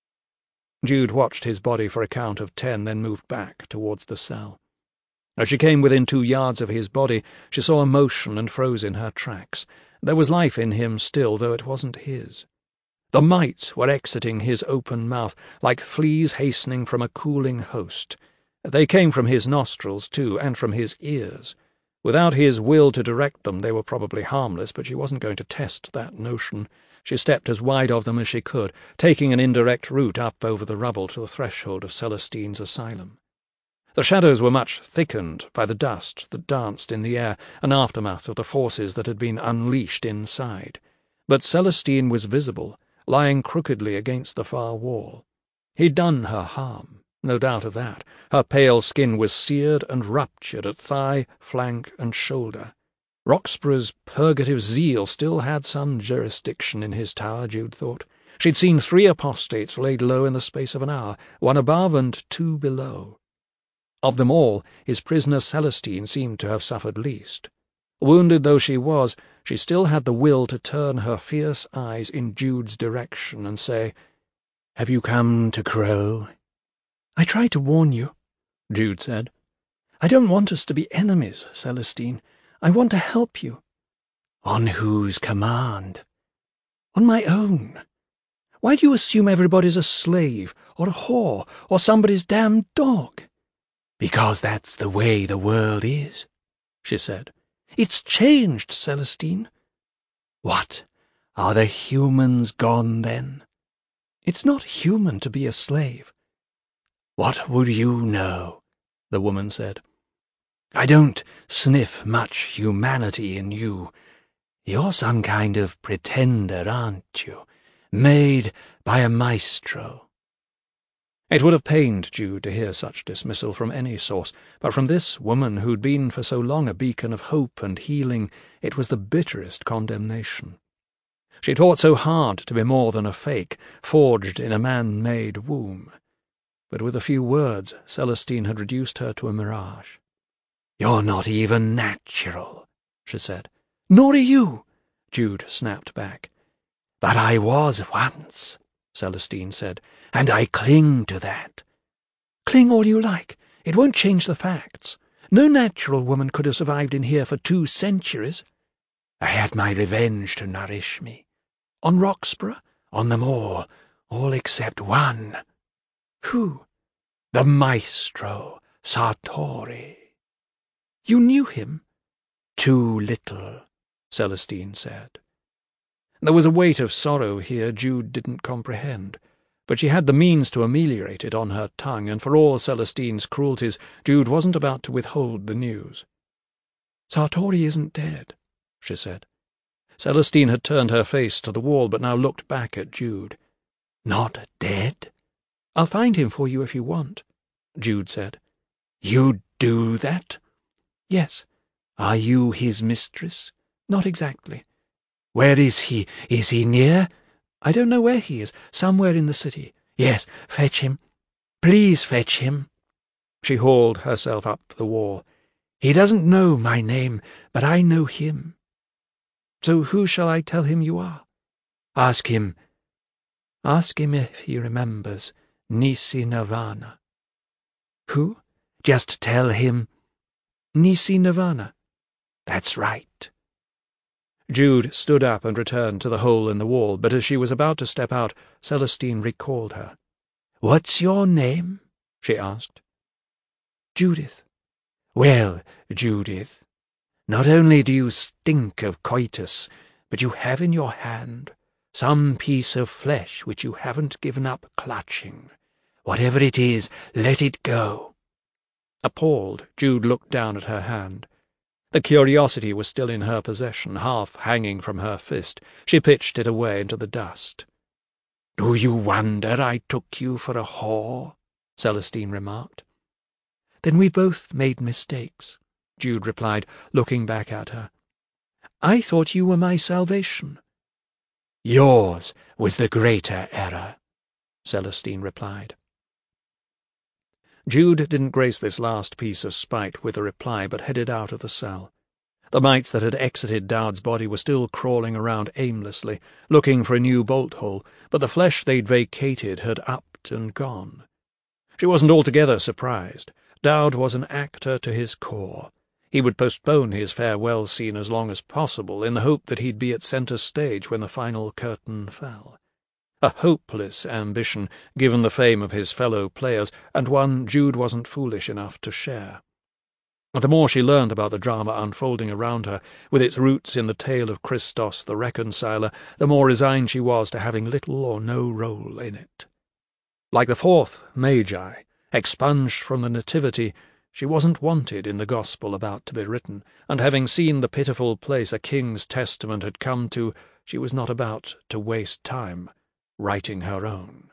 Jude watched his body for a count of 10, then moved back towards the cell. As she came within 2 yards of his body, she saw emotion and froze in her tracks. There was life in him still, though it wasn't his. The mites were exiting his open mouth, like fleas hastening from a cooling host. They came from his nostrils, too, and from his ears. Without his will to direct them, they were probably harmless, but she wasn't going to test that notion. She stepped as wide of them as she could, taking an indirect route up over the rubble to the threshold of Celestine's asylum. The shadows were much thickened by the dust that danced in the air, an aftermath of the forces that had been unleashed inside. But Celestine was visible, lying crookedly against the far wall. He'd done her harm, no doubt of that. Her pale skin was seared and ruptured at thigh, flank, and shoulder. Roxburgh's purgative zeal still had some jurisdiction in his tower, Jude thought. She'd seen 3 apostates laid low in the space of an hour, 1 above and 2 below. Of them all, his prisoner Celestine seemed to have suffered least. Wounded though she was, she still had the will to turn her fierce eyes in Jude's direction and say, "Have you come to crow?" "I tried to warn you," Jude said. "I don't want us to be enemies, Celestine. I want to help you." "On whose command?" "On my own. Why do you assume everybody's a slave, or a whore, or somebody's damned dog?" "Because that's the way the world is," she said. "It's changed, Celestine." "What? Are the humans gone, then?" "It's not human to be a slave." "What would you know?" the woman said. "I don't sniff much humanity in you. You're some kind of pretender, aren't you? Made by a maestro." It would have pained Jude to hear such dismissal from any source, but from this woman who'd been for so long a beacon of hope and healing, it was the bitterest condemnation. She taught so hard to be more than a fake, forged in a man-made womb. But with a few words, Celestine had reduced her to a mirage. "You're not even natural," she said. "Nor are you," Jude snapped back. "But I was once," Celestine said, "and I cling to that." "Cling all you like. It won't change the facts. No natural woman could have survived in here for 2 centuries. I had my revenge to nourish me. On Roxburgh?" "On them all except one." "Who?" "The maestro, Sartori." "You knew him?" "Too little," Celestine said. There was a weight of sorrow here Jude didn't comprehend, but she had the means to ameliorate it on her tongue, and for all Celestine's cruelties, Jude wasn't about to withhold the news. Sartori isn't dead, she said. Celestine had turned her face to the wall, but now looked back at Jude. Not dead? I'll find him for you if you want, Jude said. You do that? Yes. Are you his mistress? Not exactly. Where is he? Is he near? I don't know where he is. Somewhere in the city. Yes, fetch him. Please fetch him. She hauled herself up the wall. He doesn't know my name, but I know him. So who shall I tell him you are? Ask him. Ask him if he remembers Nisi Nirvana. Who? Just tell him. Nisi Nirvana. That's right. Jude stood up and returned to the hole in the wall, but as she was about to step out, Celestine recalled her. What's your name? She asked. Judith. Well, Judith, not only do you stink of coitus, but you have in your hand some piece of flesh which you haven't given up clutching. Whatever it is, let it go. Appalled, Jude looked down at her hand. The curiosity was still in her possession, half hanging from her fist. She pitched it away into the dust. "Do you wonder I took you for a whore?" Celestine remarked. "Then we both made mistakes," Jude replied, looking back at her. "I thought you were my salvation." "Yours was the greater error," Celestine replied. Jude didn't grace this last piece of spite with a reply, but headed out of the cell. The mites that had exited Dowd's body were still crawling around aimlessly, looking for a new bolt hole, but the flesh they'd vacated had upped and gone. She wasn't altogether surprised. Dowd was an actor to his core. He would postpone his farewell scene as long as possible, in the hope that he'd be at centre stage when the final curtain fell. A hopeless ambition, given the fame of his fellow players, and one Jude wasn't foolish enough to share. The more she learned about the drama unfolding around her, with its roots in the tale of Christos the Reconciler, the more resigned she was to having little or no role in it. Like the fourth Magi, expunged from the Nativity, she wasn't wanted in the gospel about to be written, and having seen the pitiful place a king's testament had come to, she was not about to waste time writing her own.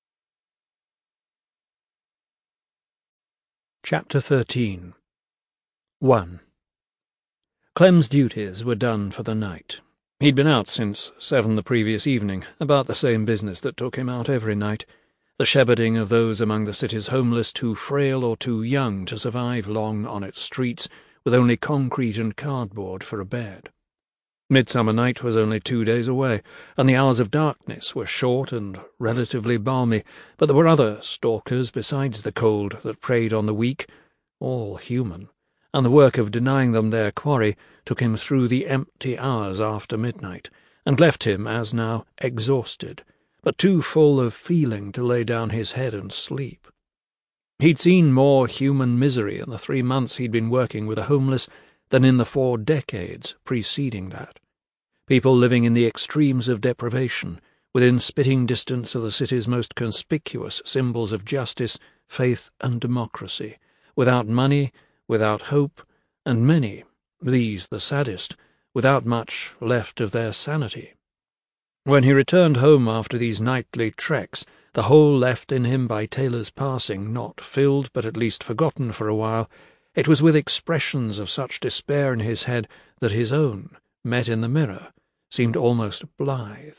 Chapter 13. 1. Clem's duties were done for the night. He'd been out since 7 the previous evening, about the same business that took him out every night, the shepherding of those among the city's homeless too frail or too young to survive long on its streets, with only concrete and cardboard for a bed. Midsummer Night was only 2 days away, and the hours of darkness were short and relatively balmy, but there were other stalkers besides the cold that preyed on the weak, all human, and the work of denying them their quarry took him through the empty hours after midnight, and left him, as now, exhausted, but too full of feeling to lay down his head and sleep. He'd seen more human misery in the 3 months he'd been working with the homeless than in the 4 decades preceding that. People living in the extremes of deprivation, within spitting distance of the city's most conspicuous symbols of justice, faith, and democracy, without money, without hope, and many, these the saddest, without much left of their sanity. When he returned home after these nightly treks, the hole left in him by Taylor's passing not filled but at least forgotten for a while, it was with expressions of such despair in his head that his own, met in the mirror, seemed almost blithe.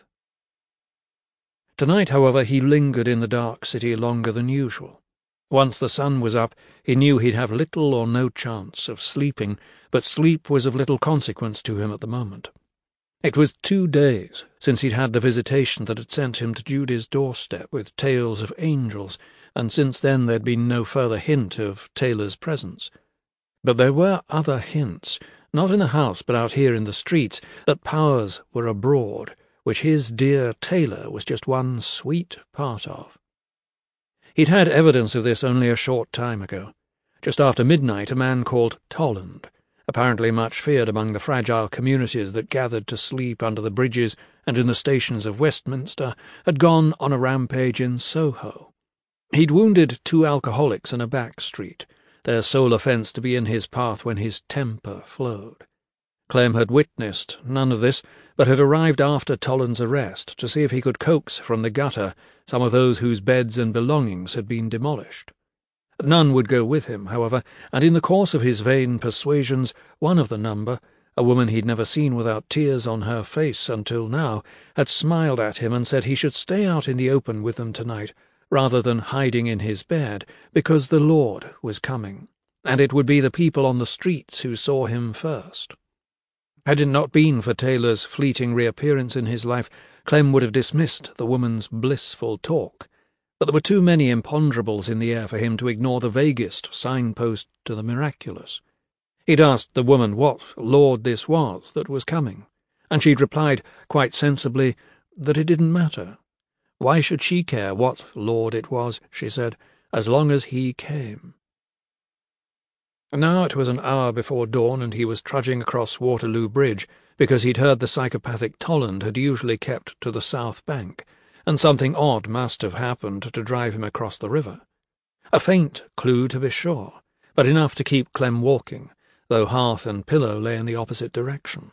Tonight, however, he lingered in the dark city longer than usual. Once the sun was up, he knew he'd have little or no chance of sleeping, but sleep was of little consequence to him at the moment. It was 2 days since he'd had the visitation that had sent him to Judy's doorstep with tales of angels, and since then there'd been no further hint of Taylor's presence. But there were other hints, not in the house but out here in the streets, that powers were abroad, which his dear Taylor was just one sweet part of. He'd had evidence of this only a short time ago. Just after midnight, a man called Tolland, apparently much feared among the fragile communities that gathered to sleep under the bridges and in the stations of Westminster, had gone on a rampage in Soho. He'd wounded 2 alcoholics in a back street, their sole offence to be in his path when his temper flowed. Clem had witnessed none of this, but had arrived after Tolland's arrest to see if he could coax from the gutter some of those whose beds and belongings had been demolished. None would go with him, however, and in the course of his vain persuasions, one of the number, a woman he'd never seen without tears on her face until now, had smiled at him and said he should stay out in the open with them tonight, rather than hiding in his bed, because the Lord was coming, and it would be the people on the streets who saw him first. Had it not been for Taylor's fleeting reappearance in his life, Clem would have dismissed the woman's blissful talk, but there were too many imponderables in the air for him to ignore the vaguest signpost to the miraculous. He'd asked the woman what Lord this was that was coming, and she'd replied, quite sensibly, that it didn't matter. Why should she care what Lord it was, she said, as long as he came? Now it was an hour before dawn, and he was trudging across Waterloo Bridge, because he'd heard the psychopathic Tolland had usually kept to the south bank, and something odd must have happened to drive him across the river. A faint clue, to be sure, but enough to keep Clem walking, though hearth and pillow lay in the opposite direction.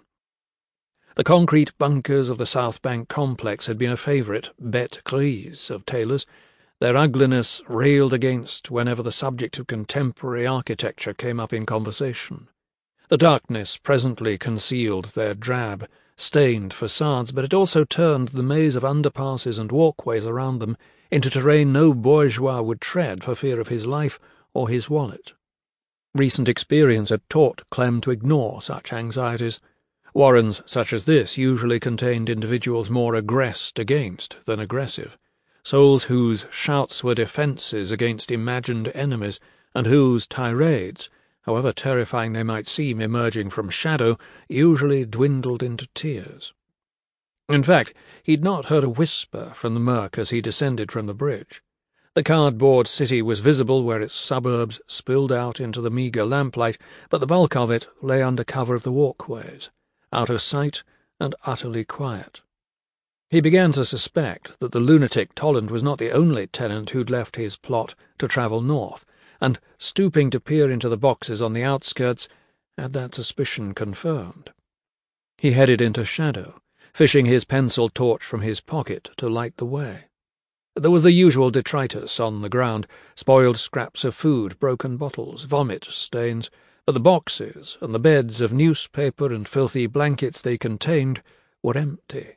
The concrete bunkers of the South Bank complex had been a favourite bête grise of Taylor's, their ugliness railed against whenever the subject of contemporary architecture came up in conversation. The darkness presently concealed their drab, stained facades, but it also turned the maze of underpasses and walkways around them into terrain no bourgeois would tread for fear of his life or his wallet. Recent experience had taught Clem to ignore such anxieties. Warrens such as this usually contained individuals more aggressed against than aggressive, souls whose shouts were defences against imagined enemies, and whose tirades, however terrifying they might seem emerging from shadow, usually dwindled into tears. In fact, he'd not heard a whisper from the murk as he descended from the bridge. The cardboard city was visible where its suburbs spilled out into the meagre lamplight, but the bulk of it lay under cover of the walkways, out of sight and utterly quiet. He began to suspect that the lunatic Tolland was not the only tenant who'd left his plot to travel north, and, stooping to peer into the boxes on the outskirts, had that suspicion confirmed. He headed into shadow, fishing his pencil torch from his pocket to light the way. There was the usual detritus on the ground, spoiled scraps of food, broken bottles, vomit stains, but the boxes and the beds of newspaper and filthy blankets they contained were empty.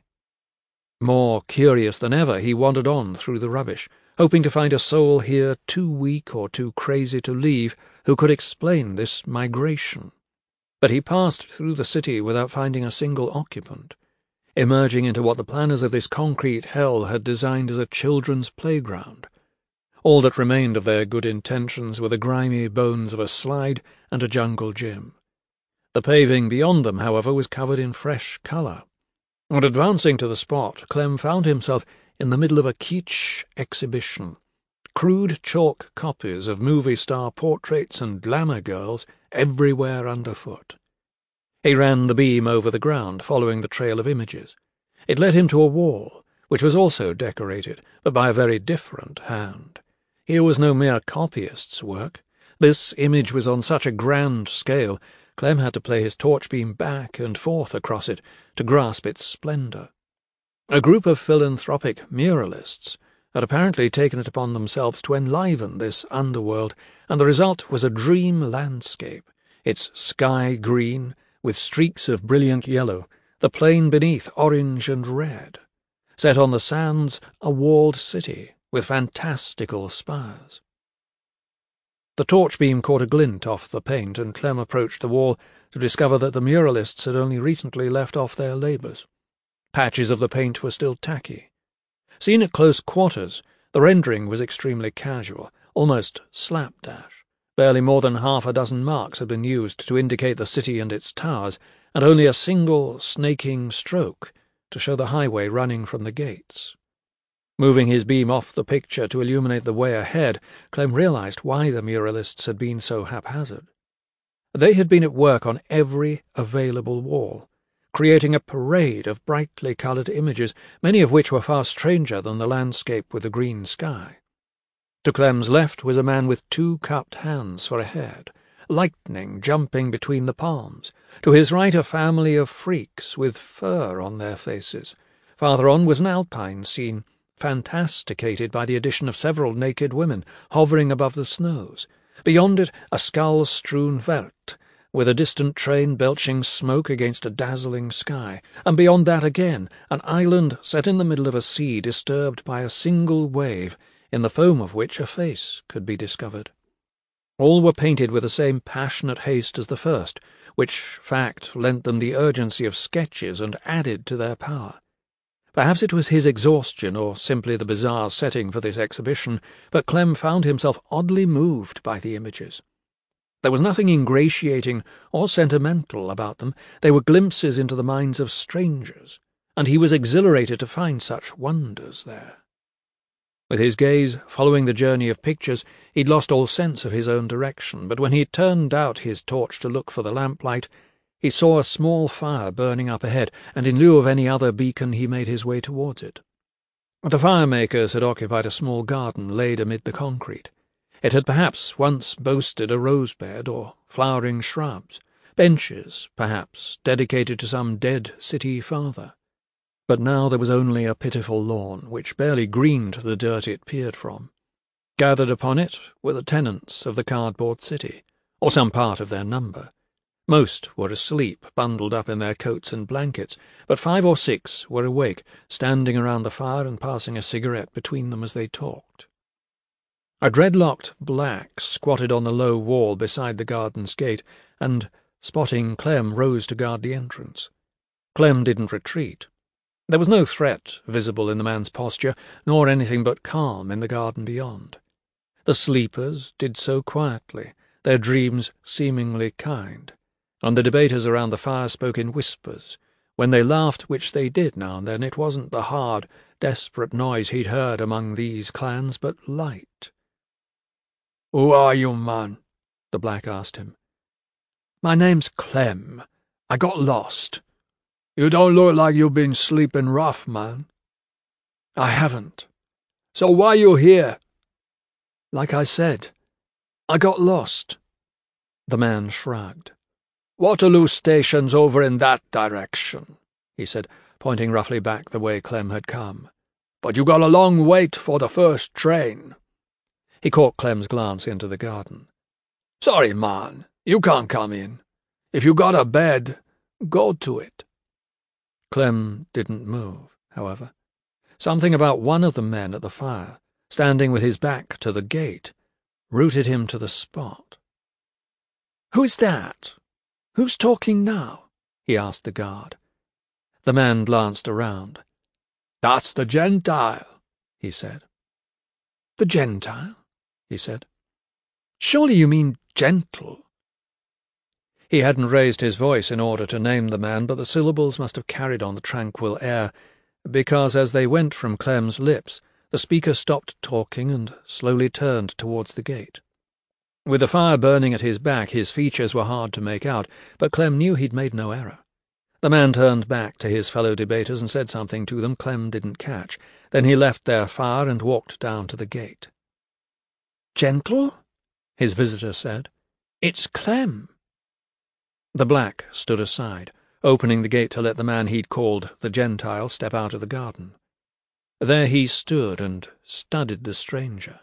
More curious than ever, he wandered on through the rubbish, hoping to find a soul here too weak or too crazy to leave who could explain this migration. But he passed through the city without finding a single occupant, emerging into what the planners of this concrete hell had designed as a children's playground. All that remained of their good intentions were the grimy bones of a slide and a jungle gym. The paving beyond them, however, was covered in fresh colour. On advancing to the spot, Clem found himself in the middle of a kitsch exhibition. Crude chalk copies of movie star portraits and glamour girls everywhere underfoot. He ran the beam over the ground, following the trail of images. It led him to a wall, which was also decorated, but by a very different hand. Here was no mere copyist's work. This image was on such a grand scale, Clem had to play his torch beam back and forth across it to grasp its splendour. A group of philanthropic muralists had apparently taken it upon themselves to enliven this underworld, and the result was a dream landscape, its sky green, with streaks of brilliant yellow, the plain beneath orange and red. Set on the sands, a walled city with fantastical spires. The torch beam caught a glint off the paint, and Clem approached the wall to discover that the muralists had only recently left off their labours. Patches of the paint were still tacky. Seen at close quarters, the rendering was extremely casual, almost slapdash. Barely more than half a dozen marks had been used to indicate the city and its towers, and only a single snaking stroke to show the highway running from the gates. Moving his beam off the picture to illuminate the way ahead, Clem realized why the muralists had been so haphazard. They had been at work on every available wall, creating a parade of brightly coloured images, many of which were far stranger than the landscape with the green sky. To Clem's left was a man with 2 cupped hands for a head, lightning jumping between the palms. To his right a family of freaks with fur on their faces. Farther on was an alpine scene, fantasticated by the addition of several naked women hovering above the snows. Beyond it a skull-strewn veldt, with a distant train belching smoke against a dazzling sky, and beyond that again an island set in the middle of a sea disturbed by a single wave, in the foam of which a face could be discovered. All were painted with the same passionate haste as the first, which fact lent them the urgency of sketches and added to their power. Perhaps it was his exhaustion or simply the bizarre setting for this exhibition, but Clem found himself oddly moved by the images. There was nothing ingratiating or sentimental about them. They were glimpses into the minds of strangers, and he was exhilarated to find such wonders there. With his gaze following the journey of pictures, he'd lost all sense of his own direction, but when he turned out his torch to look for the lamplight, he saw a small fire burning up ahead, and in lieu of any other beacon he made his way towards it. The fire-makers had occupied a small garden laid amid the concrete. It had perhaps once boasted a rose-bed or flowering shrubs, benches, perhaps, dedicated to some dead city father. But now there was only a pitiful lawn, which barely greened the dirt it peered from. Gathered upon it were the tenants of the cardboard city, or some part of their number. Most were asleep, bundled up in their coats and blankets, but 5 or 6 were awake, standing around the fire and passing a cigarette between them as they talked. A dreadlocked black squatted on the low wall beside the garden's gate, and, spotting Clem, rose to guard the entrance. Clem didn't retreat. There was no threat visible in the man's posture, nor anything but calm in the garden beyond. The sleepers did so quietly, their dreams seemingly kind, and the debaters around the fire spoke in whispers. When they laughed, which they did now and then, it wasn't the hard, desperate noise he'd heard among these clans, but light. "Who are you, man?" the black asked him. "My name's Clem. I got lost." "You don't look like you've been sleeping rough, man." "I haven't." "So why you here?" "Like I said, I got lost." The man shrugged. "Waterloo Station's over in that direction," he said, pointing roughly back the way Clem had come. "But you got a long wait for the first train." He caught Clem's glance into the garden. "Sorry, man, you can't come in. If you got a bed, go to it." Clem didn't move, however. Something about one of the men at the fire, standing with his back to the gate, rooted him to the spot. "Who's that? Who's talking now?" he asked the guard. The man glanced around. "That's the Gentile," he said. "The Gentile?" he said. "Surely you mean gentle." He hadn't raised his voice in order to name the man, but the syllables must have carried on the tranquil air, because as they went from Clem's lips, the speaker stopped talking and slowly turned towards the gate. With the fire burning at his back, his features were hard to make out, but Clem knew he'd made no error. The man turned back to his fellow debaters and said something to them Clem didn't catch. Then he left their fire and walked down to the gate. "Gentle?" his visitor said. "It's Clem." The black stood aside, opening the gate to let the man he'd called the Gentile step out of the garden. There he stood and studied the stranger.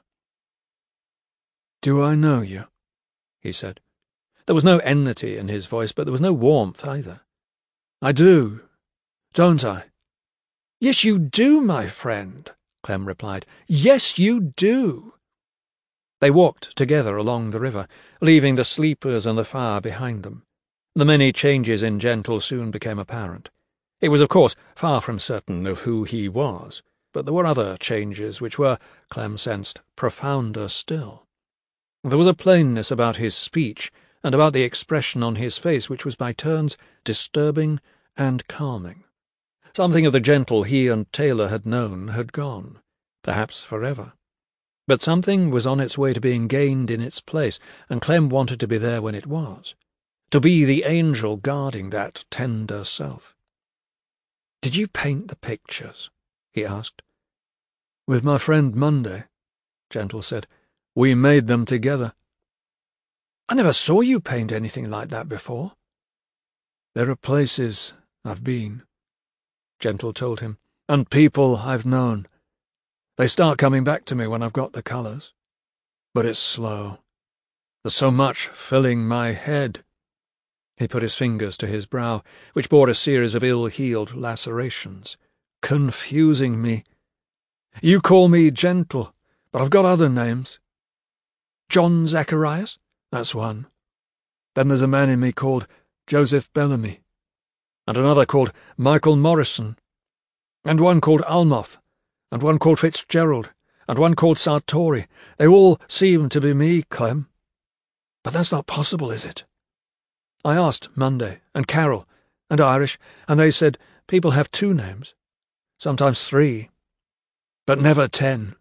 "Do I know you?" he said. There was no enmity in his voice, but there was no warmth either. "I do, don't I?" "Yes, you do, my friend," Clem replied. "Yes, you do." They walked together along the river, leaving the sleepers and the fire behind them. The many changes in Gentle soon became apparent. He was, of course, far from certain of who he was, but there were other changes which were, Clem sensed, profounder still. There was a plainness about his speech and about the expression on his face which was by turns disturbing and calming. Something of the Gentle he and Taylor had known had gone, perhaps forever. But something was on its way to being gained in its place, and Clem wanted to be there when it was, to be the angel guarding that tender self. "Did you paint the pictures?" he asked. "With my friend Monday." Gentle said. "We made them together." "I never saw you paint anything like that before." "There are places I've been," Gentle told him, "and people I've known. They start coming back to me when I've got the colours. But it's slow. There's so much filling my head." He put his fingers to his brow, which bore a series of ill-healed lacerations. "Confusing me. You call me Gentle, but I've got other names." "John Zacharias?" "That's one. Then there's a man in me called Joseph Bellamy, and another called Michael Morrison, and one called Almoth, and one called Fitzgerald, and one called Sartori. They all seem to be me, Clem. But that's not possible, is it? I asked Monday, and Carol, and Irish, and they said people have 2 names, sometimes 3, but never 10.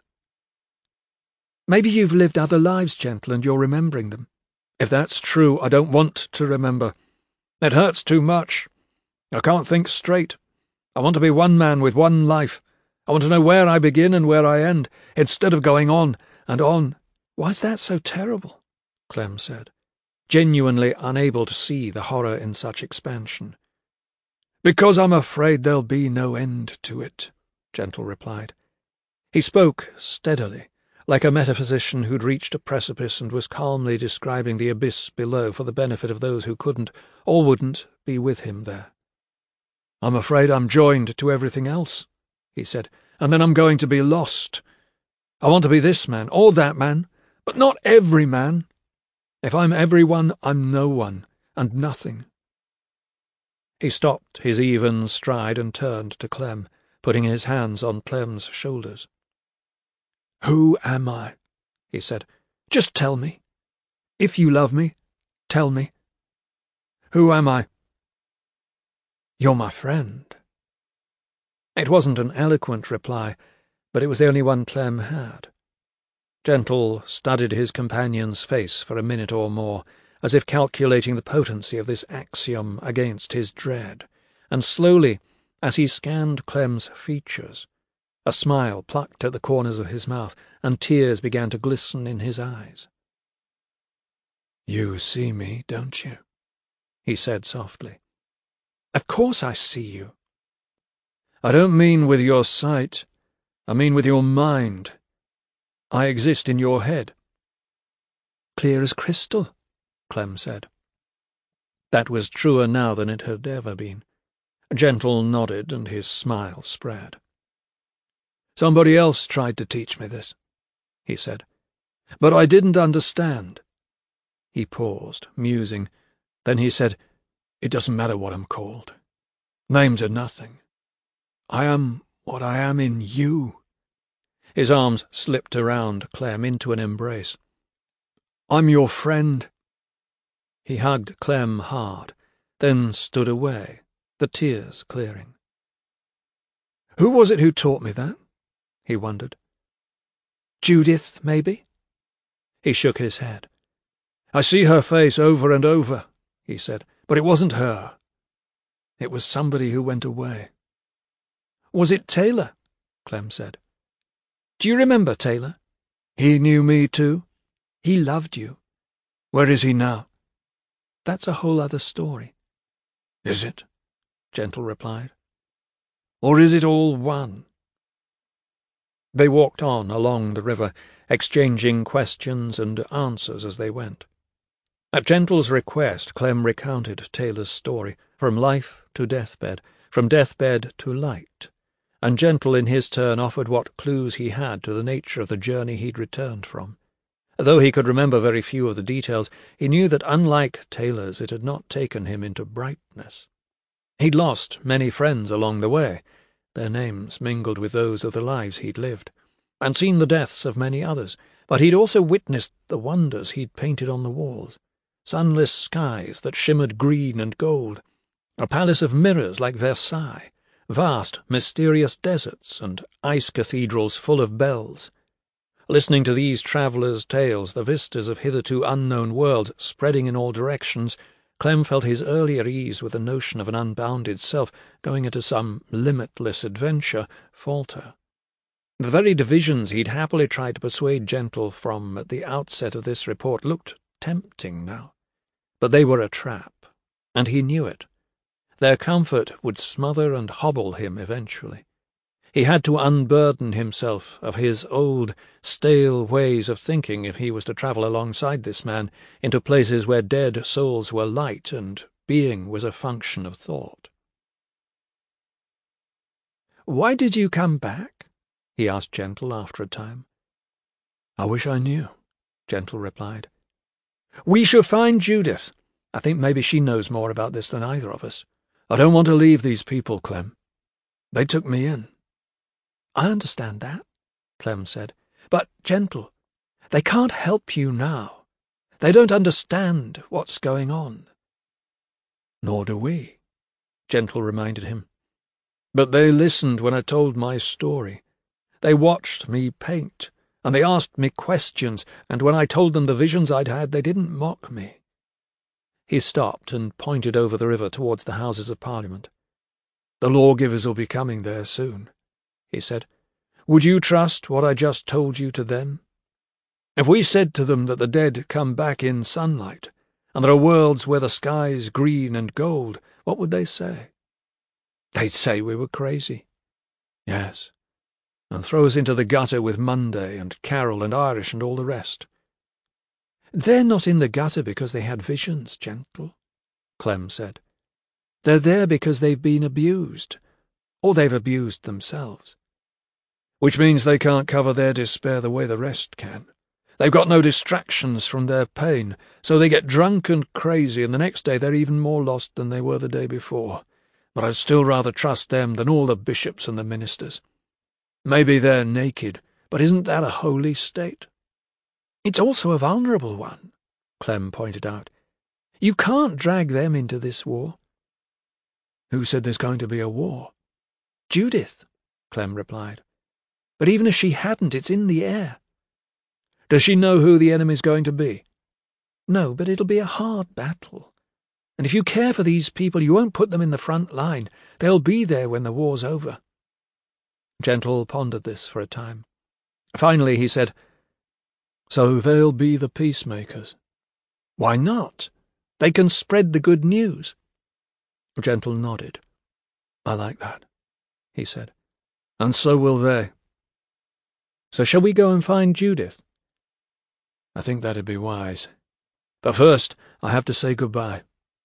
Maybe you've lived other lives, Gentle, and you're remembering them." "If that's true, I don't want to remember. It hurts too much. I can't think straight. I want to be one man with one life. I want to know where I begin and where I end, instead of going on and on." "Why's that so terrible?" Clem said, genuinely unable to see the horror in such expansion. "Because I'm afraid there'll be no end to it," Gentle replied. He spoke steadily, like a metaphysician who'd reached a precipice and was calmly describing the abyss below for the benefit of those who couldn't or wouldn't be with him there. "I'm afraid I'm joined to everything else," he said, "and then I'm going to be lost. I want to be this man or that man, but not every man. If I'm everyone, I'm no one, and nothing." He stopped his even stride and turned to Clem, putting his hands on Clem's shoulders. "Who am I?" he said. "Just tell me. If you love me, tell me. Who am I?" "You're my friend." It wasn't an eloquent reply, but it was the only one Clem had. Gentle studied his companion's face for a minute or more, as if calculating the potency of this axiom against his dread, and slowly, as he scanned Clem's features, a smile plucked at the corners of his mouth, and tears began to glisten in his eyes. "You see me, don't you?" he said softly. "Of course I see you." "I don't mean with your sight. I mean with your mind. I exist in your head." "Clear as crystal," Clem said. That was truer now than it had ever been. Gentle nodded, and his smile spread. "Somebody else tried to teach me this," he said, "but I didn't understand." He paused, musing. Then he said, "It doesn't matter what I'm called. Names are nothing. I am what I am in you." His arms slipped around Clem into an embrace. "I'm your friend." He hugged Clem hard, then stood away, the tears clearing. "Who was it who taught me that?" he wondered. "Judith, maybe?" He shook his head. "I see her face over and over," he said, "but it wasn't her. It was somebody who went away." "Was it Taylor?" Clem said. "Do you remember Taylor?" "He knew me too." "He loved you." "Where is he now?" "That's a whole other story." "Is it?" Gentle replied. "Or is it all one?" They walked on along the river, exchanging questions and answers as they went. At Gentle's request, Clem recounted Taylor's story, from life to deathbed, from deathbed to light, and Gentle in his turn offered what clues he had to the nature of the journey he'd returned from. Though he could remember very few of the details, he knew that unlike Taylor's it had not taken him into brightness. He'd lost many friends along the way, their names mingled with those of the lives he'd lived, and seen the deaths of many others, but he'd also witnessed the wonders he'd painted on the walls, sunless skies that shimmered green and gold, a palace of mirrors like Versailles, vast, mysterious deserts, and ice cathedrals full of bells. Listening to these travellers' tales, the vistas of hitherto unknown worlds spreading in all directions, Clem felt his earlier ease with the notion of an unbounded self going into some limitless adventure falter. The very divisions he'd happily tried to persuade Gentle from at the outset of this report looked tempting now. But they were a trap, and he knew it. Their comfort would smother and hobble him eventually. He had to unburden himself of his old, stale ways of thinking if he was to travel alongside this man into places where dead souls were light and being was a function of thought. "Why did you come back?" he asked Gentle after a time. "I wish I knew," Gentle replied. "We shall find Judith. I think maybe she knows more about this than either of us. I don't want to leave these people, Clem. They took me in." "I understand that," Clem said. "But, Gentle, they can't help you now. They don't understand what's going on." "Nor do we," Gentle reminded him. "But they listened when I told my story. They watched me paint, and they asked me questions, and when I told them the visions I'd had, they didn't mock me." He stopped and pointed over the river towards the Houses of Parliament. "The lawgivers will be coming there soon," he said. "Would you trust what I just told you to them? If we said to them that the dead come back in sunlight, and there are worlds where the sky's green and gold, what would they say?" "They'd say we were crazy." "Yes, and throw us into the gutter with Monday and Carol and Irish and all the rest." "They're not in the gutter because they had visions, Gentle," Clem said. "They're there because they've been abused, or they've abused themselves." "Which means they can't cover their despair the way the rest can. They've got no distractions from their pain, so they get drunk and crazy, and the next day they're even more lost than they were the day before. But I'd still rather trust them than all the bishops and the ministers. Maybe they're naked, but isn't that a holy state?" "It's also a vulnerable one," Clem pointed out. "You can't drag them into this war." "Who said there's going to be a war?" "Judith," Clem replied. "But even if she hadn't, it's in the air." "Does she know who the enemy's going to be?" "No, but it'll be a hard battle. And if you care for these people, you won't put them in the front line. They'll be there when the war's over." Gentle pondered this for a time. Finally he said, "So they'll be the peacemakers?" "Why not? They can spread the good news." Gentle nodded. "I like that," he said. "And so will they." "So shall we go and find Judith?" "I think that'd be wise. But first I have to say goodbye."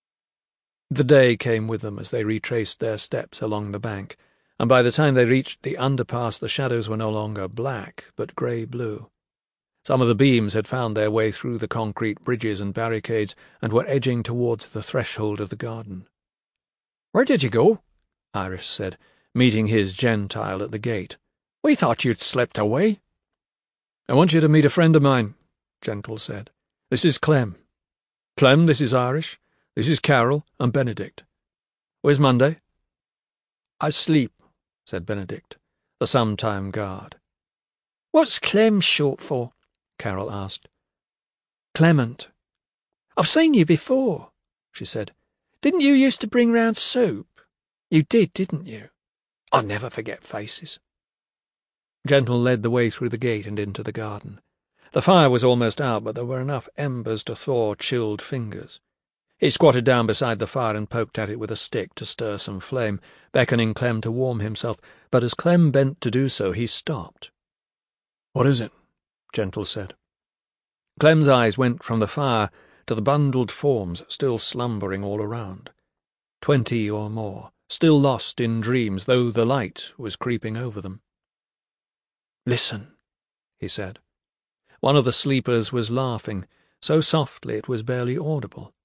The day came with them as they retraced their steps along the bank, and by the time they reached the underpass the shadows were no longer black, but grey-blue. Some of the beams had found their way through the concrete bridges and barricades and were edging towards the threshold of the garden. "Where did you go?" Irish said, meeting his Gentile at the gate. "We thought you'd slipped away." "I want you to meet a friend of mine," Gentle said. "This is Clem. Clem, this is Irish. This is Carol and Benedict. Where's Monday?" "Asleep," said Benedict, the sometime guard. "What's Clem short for?" Carol asked. "Clement." "I've seen you before," she said. "Didn't you used to bring round soup? You did, didn't you? I'll never forget faces." Gentle led the way through the gate and into the garden. The fire was almost out, but there were enough embers to thaw chilled fingers. He squatted down beside the fire and poked at it with a stick to stir some flame, beckoning Clem to warm himself, but as Clem bent to do so, he stopped. "What is it?" Gentle said. Clem's eyes went from the fire to the bundled forms still slumbering all around. 20 or more, still lost in dreams, though the light was creeping over them. "Listen," he said. One of the sleepers was laughing, so softly it was barely audible.